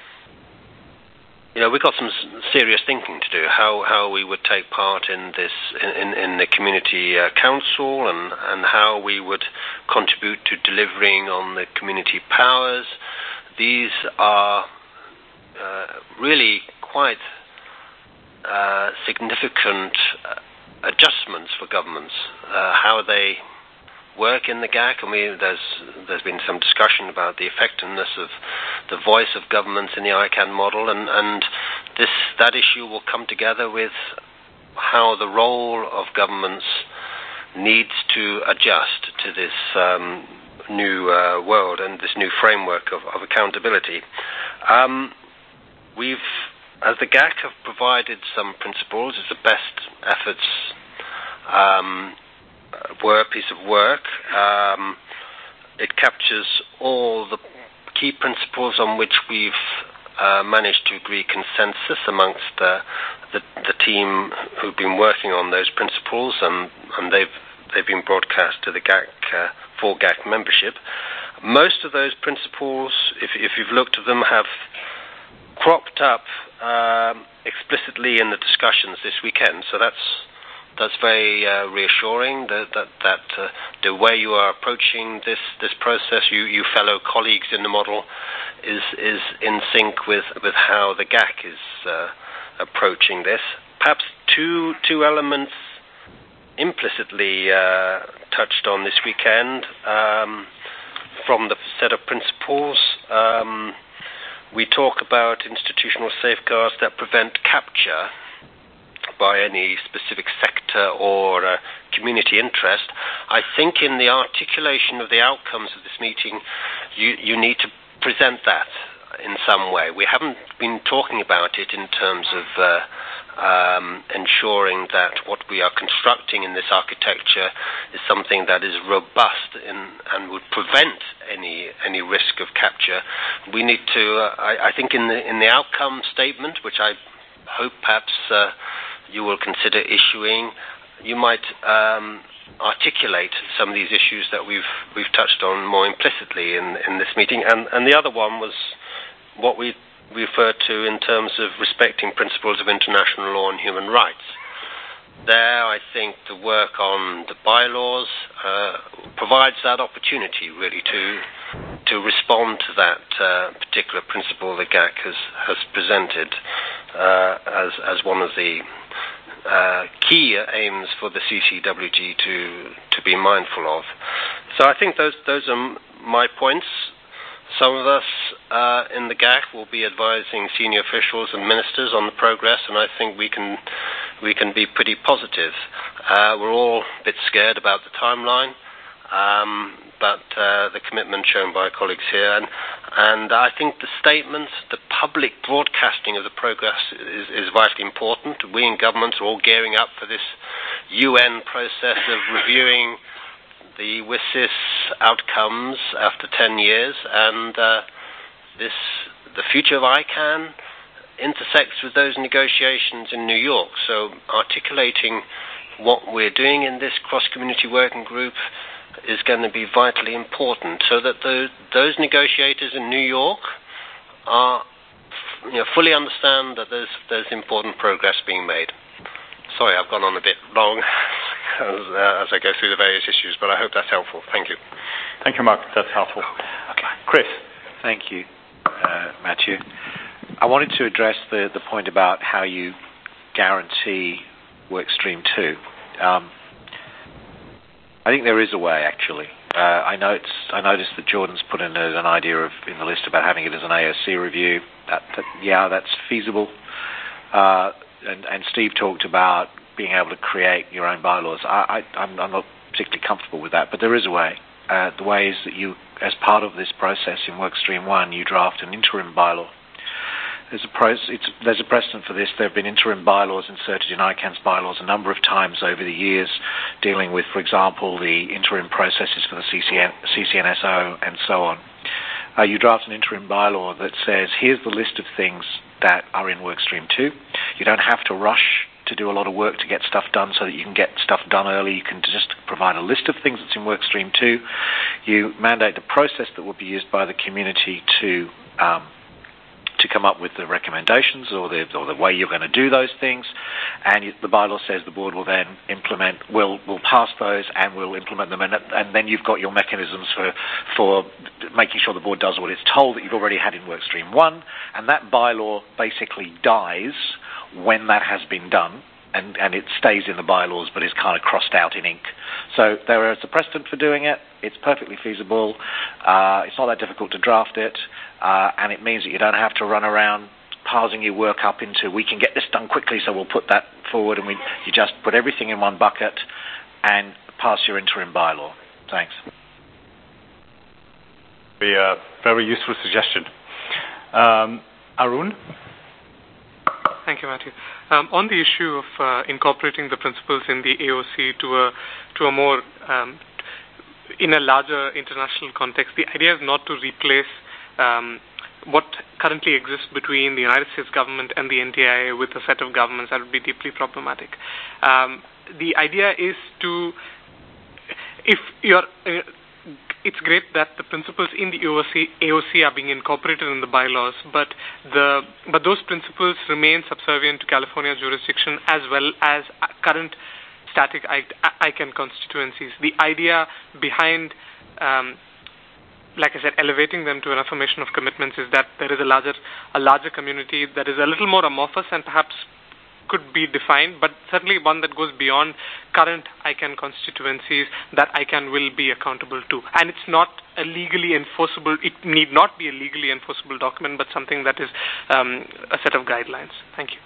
you know, we've got some serious thinking to do. How how we would take part in this in in the community uh, council, and and how we would contribute to delivering on the community powers. These are uh, really quite uh, significant uh, adjustments for governments. Uh, how they work in the G A C. I mean, there's there's been some discussion about the effectiveness of the voice of governments in the I CANN model, and, and this that issue will come together with how the role of governments needs to adjust to this um, new uh, world and this new framework of, of accountability. Um, we've, as the G A C, have provided some principles. It's the best efforts um, work, piece of work. Um, it captures all the key principles on which we've uh, managed to agree consensus amongst uh, the, the team who've been working on those principles, and, and they've they've been broadcast to the G A C uh, for G A C membership. Most of those principles, if, if you've looked at them, have cropped up uh, explicitly in the discussions this weekend. So that's That's very uh, reassuring that that, that uh, the way you are approaching this, this process, you, you fellow colleagues in the model, is is in sync with, with how the G A C is uh, approaching this. Perhaps two two elements implicitly uh, touched on this weekend um, from the set of principles. Um, we talk about institutional safeguards that prevent capture by any specific sector or uh, community interest. I think in the articulation of the outcomes of this meeting, you, you need to present that in some way. We haven't been talking about it in terms of uh, um, ensuring that what we are constructing in this architecture is something that is robust in, and would prevent any any risk of capture. We need to, uh, I, I think in the, in the outcome statement, which I hope perhaps uh, you will consider issuing, you might um, articulate some of these issues that we've we've touched on more implicitly in, in this meeting. And, and the other one was what we referred to in terms of respecting principles of international law and human rights. There, I think the work on the bylaws uh, provides that opportunity really to to respond to that uh, particular principle that G A C has, has presented uh, as as one of the uh, key aims for the C C W G to to be mindful of. So I think those those are my points. Some of us uh, in the G A C will be advising senior officials and ministers on the progress, and I think we can we can be pretty positive. Uh, we're all a bit scared about the timeline, um, but uh, the commitment shown by colleagues here, and and I think the statement, the public broadcasting of the progress is, is vitally important. We in government are all gearing up for this U N process of reviewing the W S I S outcomes after ten years, and uh, this the future of I CAN intersects with those negotiations in New York. So articulating what we're doing in this cross-community working group is going to be vitally important, so that the, those negotiators in New York are, you know, fully understand that there's there's important progress being made. Sorry, I've gone on a bit long as, uh, as I go through the various issues, but I hope that's helpful. Thank you. Thank you, Mark. That's helpful. Okay. Chris. Thank you, uh, Matthew. I wanted to address the, the point about how you guarantee Workstream two. Um, I think there is a way, actually. Uh, I, noticed, I noticed that Jordan's put in a, an idea of in the list about having it as an A O C review. That, that, yeah, that's feasible. Uh, And, and Steve talked about being able to create your own bylaws. I, I, I'm, I'm not particularly comfortable with that, but there is a way. Uh, the way is that you, as part of this process in Workstream one, you draft an interim bylaw. There's a, pro- it's, there's a precedent for this. There have been interim bylaws inserted in I CAN's bylaws a number of times over the years, dealing with, for example, the interim processes for the C C N, C C N S O and so on. Uh, you draft an interim bylaw that says, here's the list of things that are in Workstream two. You don't have to rush to do a lot of work to get stuff done so that you can get stuff done early. You can just provide a list of things that's in Workstream two. You mandate the process that will be used by the community to um, to come up with the recommendations or the, or the way you're going to do those things. And you, the bylaw says the board will then implement, will will pass those and will implement them. And, and then you've got your mechanisms for, for making sure the board does what it's told that you've already had in Workstream one. And that bylaw basically dies when that has been done, and, and it stays in the bylaws but is kind of crossed out in ink. So there is a precedent for doing it. It's perfectly feasible. Uh, it's not that difficult to draft it, uh, and it means that you don't have to run around parsing your work up into, we can get this done quickly, so we'll put that forward, and we, you just put everything in one bucket and pass your interim bylaw. Thanks. Be a very useful suggestion. Um, Arun? Thank you, Matthew. Um, on the issue of uh, incorporating the principles in the A O C to a to a more um, in a larger international context, the idea is not to replace um, what currently exists between the United States government and the N T I A with a set of governments. That would be deeply problematic. Um, the idea is to, if you're uh, it's great that the principles in the A O C, A O C are being incorporated in the bylaws, but the but those principles remain subservient to California jurisdiction as well as current static I CAN constituencies. The idea behind, um, like I said, elevating them to an affirmation of commitments is that there is a larger a larger community that is a little more amorphous and perhaps could be defined, but certainly one that goes beyond current I CAN constituencies that I CAN will be accountable to. And it's not a legally enforceable, it need not be a legally enforceable document, but something that is um, a set of guidelines. Thank you.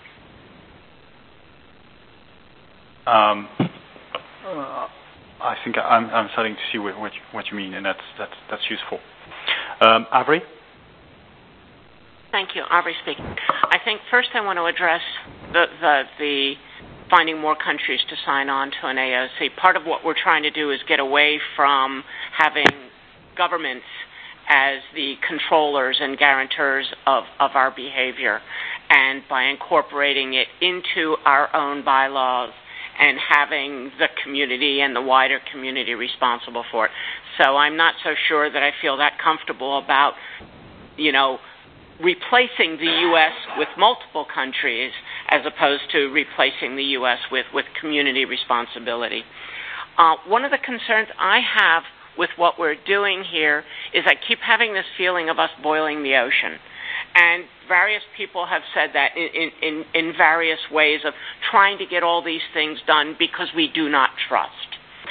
Um, uh, I think I'm, I'm starting to see what, what, you, what you mean, and that's, that's, that's useful. Um, Avery? Thank you. Aubrey speaking. I think first I want to address the, the, the finding more countries to sign on to an A O C. Part of what we're trying to do is get away from having governments as the controllers and guarantors of, of our behavior, and by incorporating it into our own bylaws and having the community and the wider community responsible for it. So I'm not so sure that I feel that comfortable about, you know, replacing the U S with multiple countries as opposed to replacing the U S with, with community responsibility. Uh, one of the concerns I have with what we're doing here is I keep having this feeling of us boiling the ocean. And various people have said that in, in, in various ways of trying to get all these things done because we do not trust.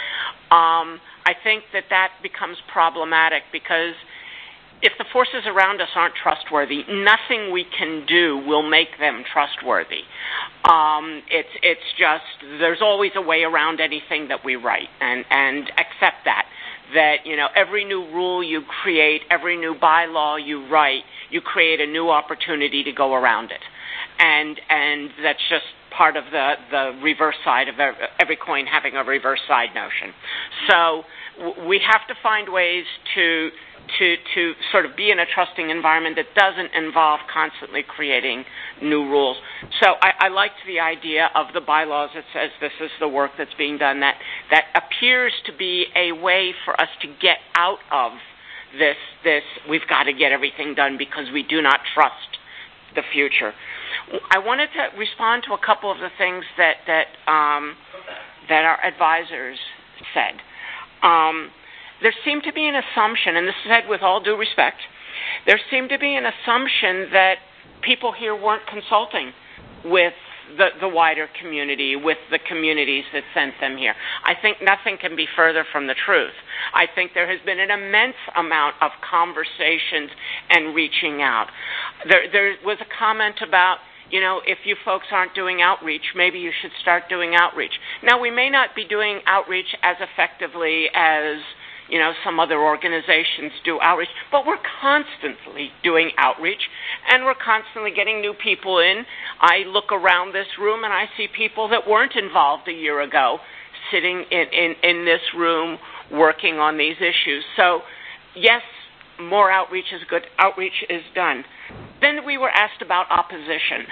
Um, I think that that becomes problematic because if the forces around us aren't trustworthy, nothing we can do will make them trustworthy. Um, it's it's just there's always a way around anything that we write, and, and accept that. That, you know, every new rule you create, every new bylaw you write, you create a new opportunity to go around it. And and that's just part of the, the reverse side of every coin having a reverse side notion. So w- we have to find ways to to to sort of be in a trusting environment that doesn't involve constantly creating new rules. So I, I liked the idea of the bylaws that says this is the work that's being done, that that appears to be a way for us to get out of this, this we've got to get everything done because we do not trust the future. I wanted to respond to a couple of the things that, that, um, that our advisors said. Um, there seemed to be an assumption, and this is said with all due respect, there seemed to be an assumption that people here weren't consulting with the, the wider community, with the communities that sent them here. I think nothing can be further from the truth. I think there has been an immense amount of conversations and reaching out. There, there was a comment about, you know, if you folks aren't doing outreach, maybe you should start doing outreach. Now, we may not be doing outreach as effectively as, you know, some other organizations do outreach, but we're constantly doing outreach, and we're constantly getting new people in. I look around this room, and I see people that weren't involved a year ago sitting in, in, in this room working on these issues. So, yes, more outreach is good. Outreach is done. Then we were asked about opposition.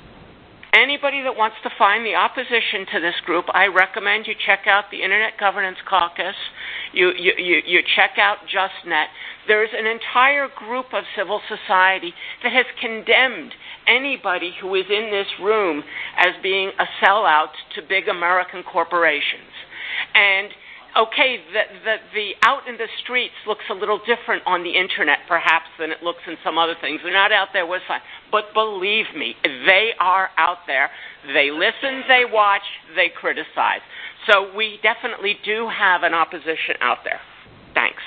Anybody that wants to find the opposition to this group, I recommend you check out the Internet Governance Caucus. You, you, you, you check out JustNet. There's an entire group of civil society that has condemned anybody who is in this room as being a sellout to big American corporations. And okay, the, the, the out in the streets looks a little different on the Internet, perhaps, than it looks in some other things. They're not out there with signs. But believe me, they are out there. They listen, they watch, they criticize. So we definitely do have an opposition out there. Thanks.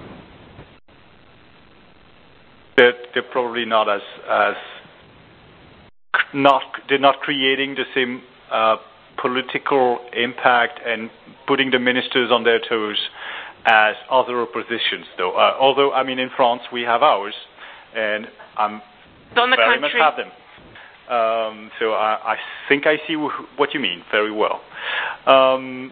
They're, they're probably not as, as not, they're not creating the same uh, political impact and putting the ministers on their toes as other oppositions, though. Uh, although, I mean, in France, we have ours, and I'm on the very country. much have them. Um, so I, I think I see w- what you mean very well. Um,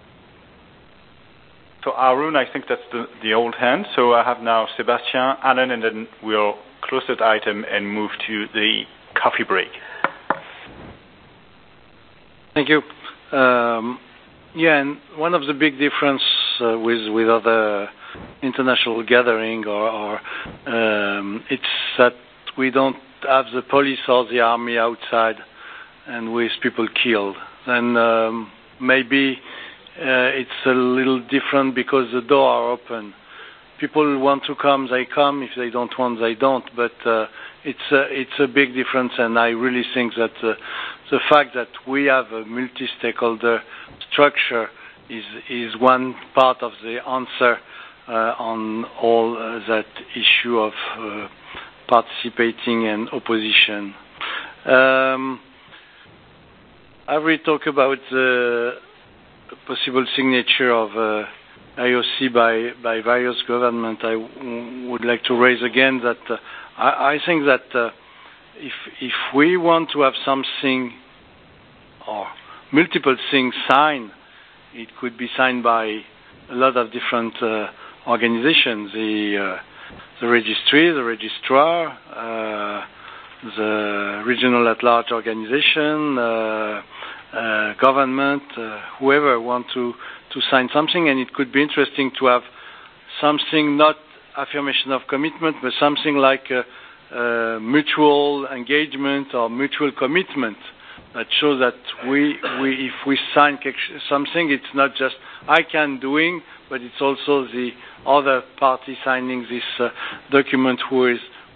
so Arun, I think that's the, the old hand. So I have now Sebastian, Alan, and then we'll close that item and move to the coffee break. Thank you. Um, yeah, and one of the big difference uh, with with other international gathering or, or um, it's that we don't have the police or the army outside and with people killed. And um, maybe uh, it's a little different because the door are open. People want to come, they come. If they don't want, they don't. But uh, it's a, it's a big difference, and I really think that uh, the fact that we have a multi-stakeholder structure is is one part of the answer uh, on all uh, that issue of uh, participating and opposition. Um, I will talk about the possible signature of uh, I O C by, by various governments. I w- would like to raise again that uh, I, I think that uh, if if we want to have something or multiple things signed, it could be signed by a lot of different uh, organizations. The uh, the registry, the registrar, uh, the regional at-large organization, uh, uh, government, uh, whoever want to, to sign something, and it could be interesting to have something, not affirmation of commitment, but something like a, a mutual engagement or mutual commitment that shows that we, we, if we sign something, it's not just I can doing, but it's also the other party signing this uh, document who is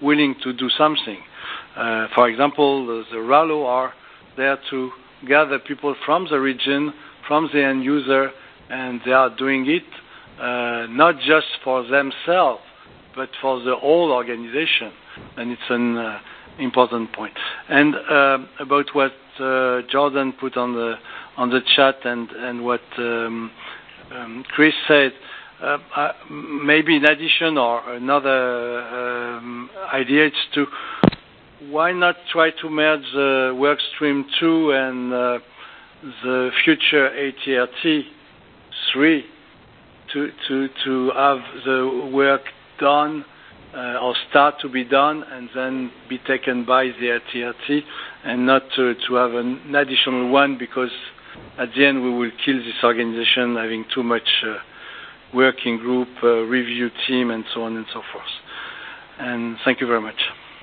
willing to do something. Uh, for example, the, the R A L O are there to gather people from the region, from the end user, and they are doing it uh, not just for themselves, but for the whole organization. And it's an uh, important point. And uh, about what uh, Jordan put on the on the chat and, and what um, um, Chris said, uh, uh, maybe in addition or another um, idea, it's to why not try to merge the workstream two and uh, the future A T R T three to to to have the work done uh, or start to be done and then be taken by the A T R T, and not to, to have an additional one, because at the end we will kill this organization having too much uh, working group, uh, review team, and so on and so forth. And thank you very much.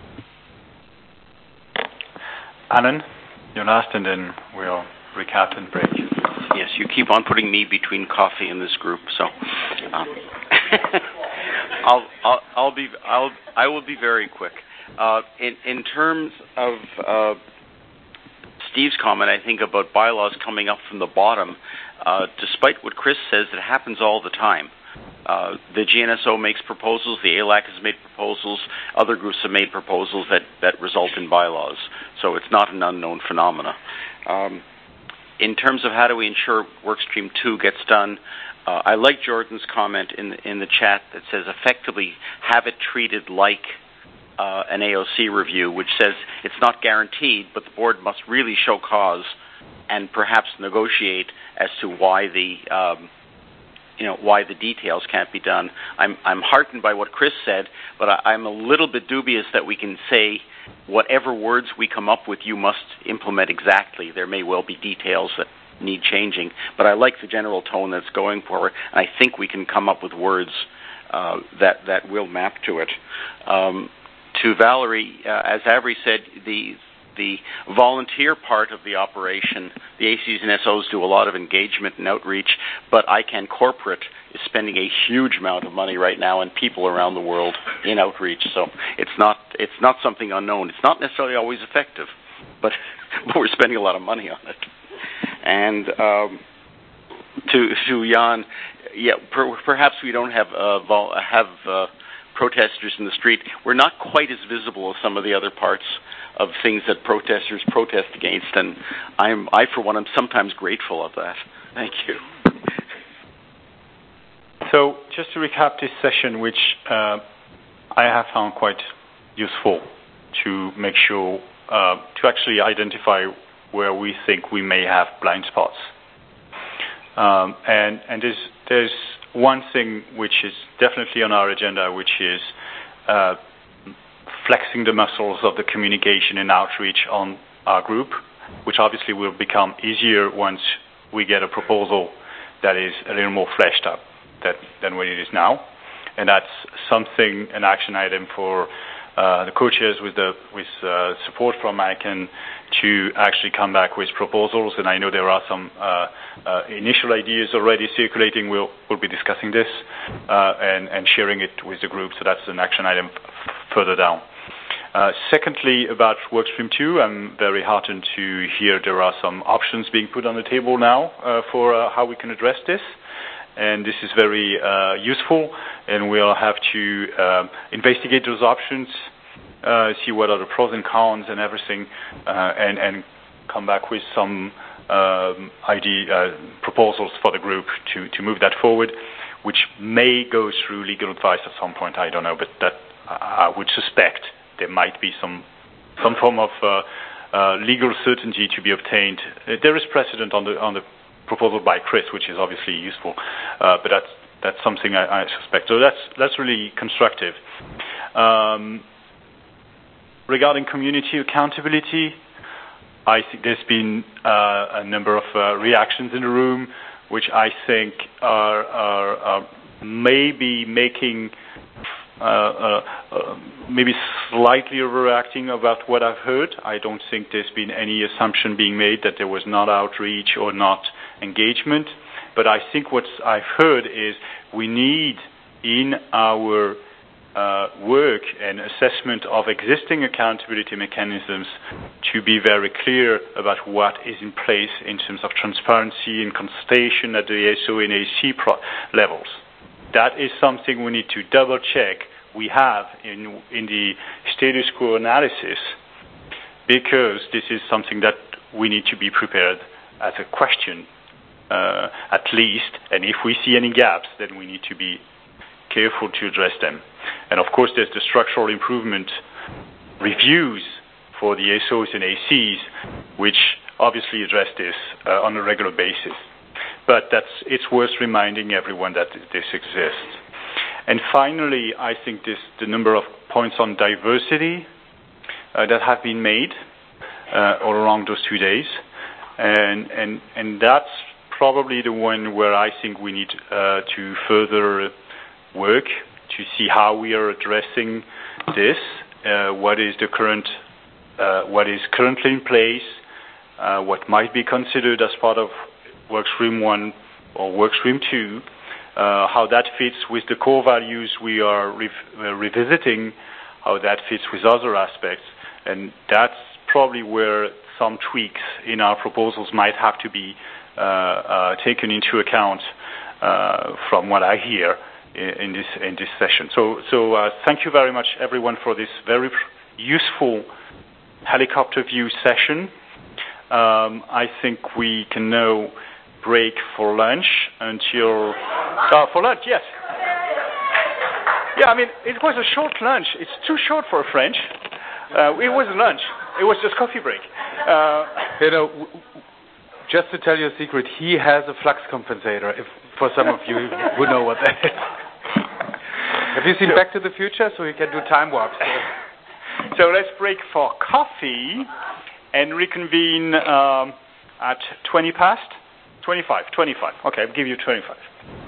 Alan, you're last, and then we'll recap and break. Yes, you keep on putting me between coffee and this group, so um, I'll, I'll, I'll be, I'll, I will be very quick. Uh, in, in terms of uh, Steve's comment, I think about bylaws coming up from the bottom. Uh, despite what Chris says, it happens all the time. Uh, the G N S O makes proposals, the A L A C has made proposals, other groups have made proposals that, that result in bylaws. So it's not an unknown phenomena. Um, in terms of how do we ensure Workstream two gets done, uh, I like Jordan's comment in the, in the chat that says effectively have it treated like uh, an A O C review, which says it's not guaranteed, but the board must really show cause and perhaps negotiate as to why the um, you know, why the details can't be done. I'm, I'm heartened by what Chris said, but I, I'm a little bit dubious that we can say whatever words we come up with, you must implement exactly. There may well be details that need changing, but I like the general tone that's going forward, and I think we can come up with words uh, that, that will map to it. Um, to Valerie, uh, as Avery said, the the volunteer part of the operation, the A Cs and S Os do a lot of engagement and outreach, but ICANN Corporate is spending a huge amount of money right now and people around the world in outreach. So it's not it's not something unknown. It's not necessarily always effective, but, but we're spending a lot of money on it. And um, to to Jan, yeah, per, perhaps we don't have uh, vol- have uh, protesters in the street. We're not quite as visible as some of the other parts of things that protesters protest against, and I'm, I, for one, am sometimes grateful of that. Thank you. So, just to recap this session, which uh, I have found quite useful to make sure, uh, to actually identify where we think we may have blind spots. Um, and and there's, there's one thing which is definitely on our agenda, which is uh, flexing the muscles of the communication and outreach on our group, which obviously will become easier once we get a proposal that is a little more fleshed up that, than what it is now. And that's something, an action item for uh, the co-chairs with, the, with uh, support from ICANN to actually come back with proposals. And I know there are some uh, uh, initial ideas already circulating. We'll, we'll be discussing this uh, and, and sharing it with the group. So that's an action item f- further down. Uh, secondly, about Workstream two, I'm very heartened to hear there are some options being put on the table now uh, for uh, how we can address this. And this is very uh, useful, and we'll have to uh, investigate those options, uh, see what are the pros and cons and everything, uh, and, and come back with some um, idea, uh, proposals for the group to, to move that forward, which may go through legal advice at some point, I don't know, but that I would suspect there might be some some form of uh, uh, legal certainty to be obtained. Uh, there is precedent on the on the proposal by Chris, which is obviously useful, uh, but that's that's something I, I suspect. So that's that's really constructive. Um, regarding community accountability, I think there's been uh, a number of uh, reactions in the room, which I think are, are, are maybe making. Uh, uh, uh, maybe slightly overreacting about what I've heard. I don't think there's been any assumption being made that there was not outreach or not engagement. But I think what I've heard is we need in our uh, work and assessment of existing accountability mechanisms to be very clear about what is in place in terms of transparency and consultation at the E S O and A C pro- levels. That is something we need to double check we have in, in the status quo analysis, because this is something that we need to be prepared as a question, uh, at least, and if we see any gaps, then we need to be careful to address them. And of course, there's the structural improvement reviews for the S Os and A Cs, which obviously address this uh, on a regular basis. But that's, it's worth reminding everyone that this exists. And finally, I think this, the number of points on diversity uh, that have been made uh, all around those two days, and and and that's probably the one where I think we need uh, to further work to see how we are addressing this. Uh, what is the current, uh, what is currently in place, uh, what might be considered as part of Workstream One or Workstream Two. Uh, how that fits with the core values we are rev- uh, revisiting, how that fits with other aspects, and that's probably where some tweaks in our proposals might have to be uh, uh, taken into account uh, from what I hear in, in this in this session. So, so uh, thank you very much, everyone, for this very useful helicopter view session. Um, I think we can now break for lunch until uh, for lunch, yes. Yeah, I mean, it was a short lunch. It's too short for a French. Uh, it was lunch. It was just coffee break. Uh, you know, w- just to tell you a secret, he has a flux compensator. If for some of you who know what that is. Have you seen Back to the Future? So he can do time warps. So let's break for coffee and reconvene um, at twenty past. twenty-five, twenty-five. Okay, I'll give you twenty-five.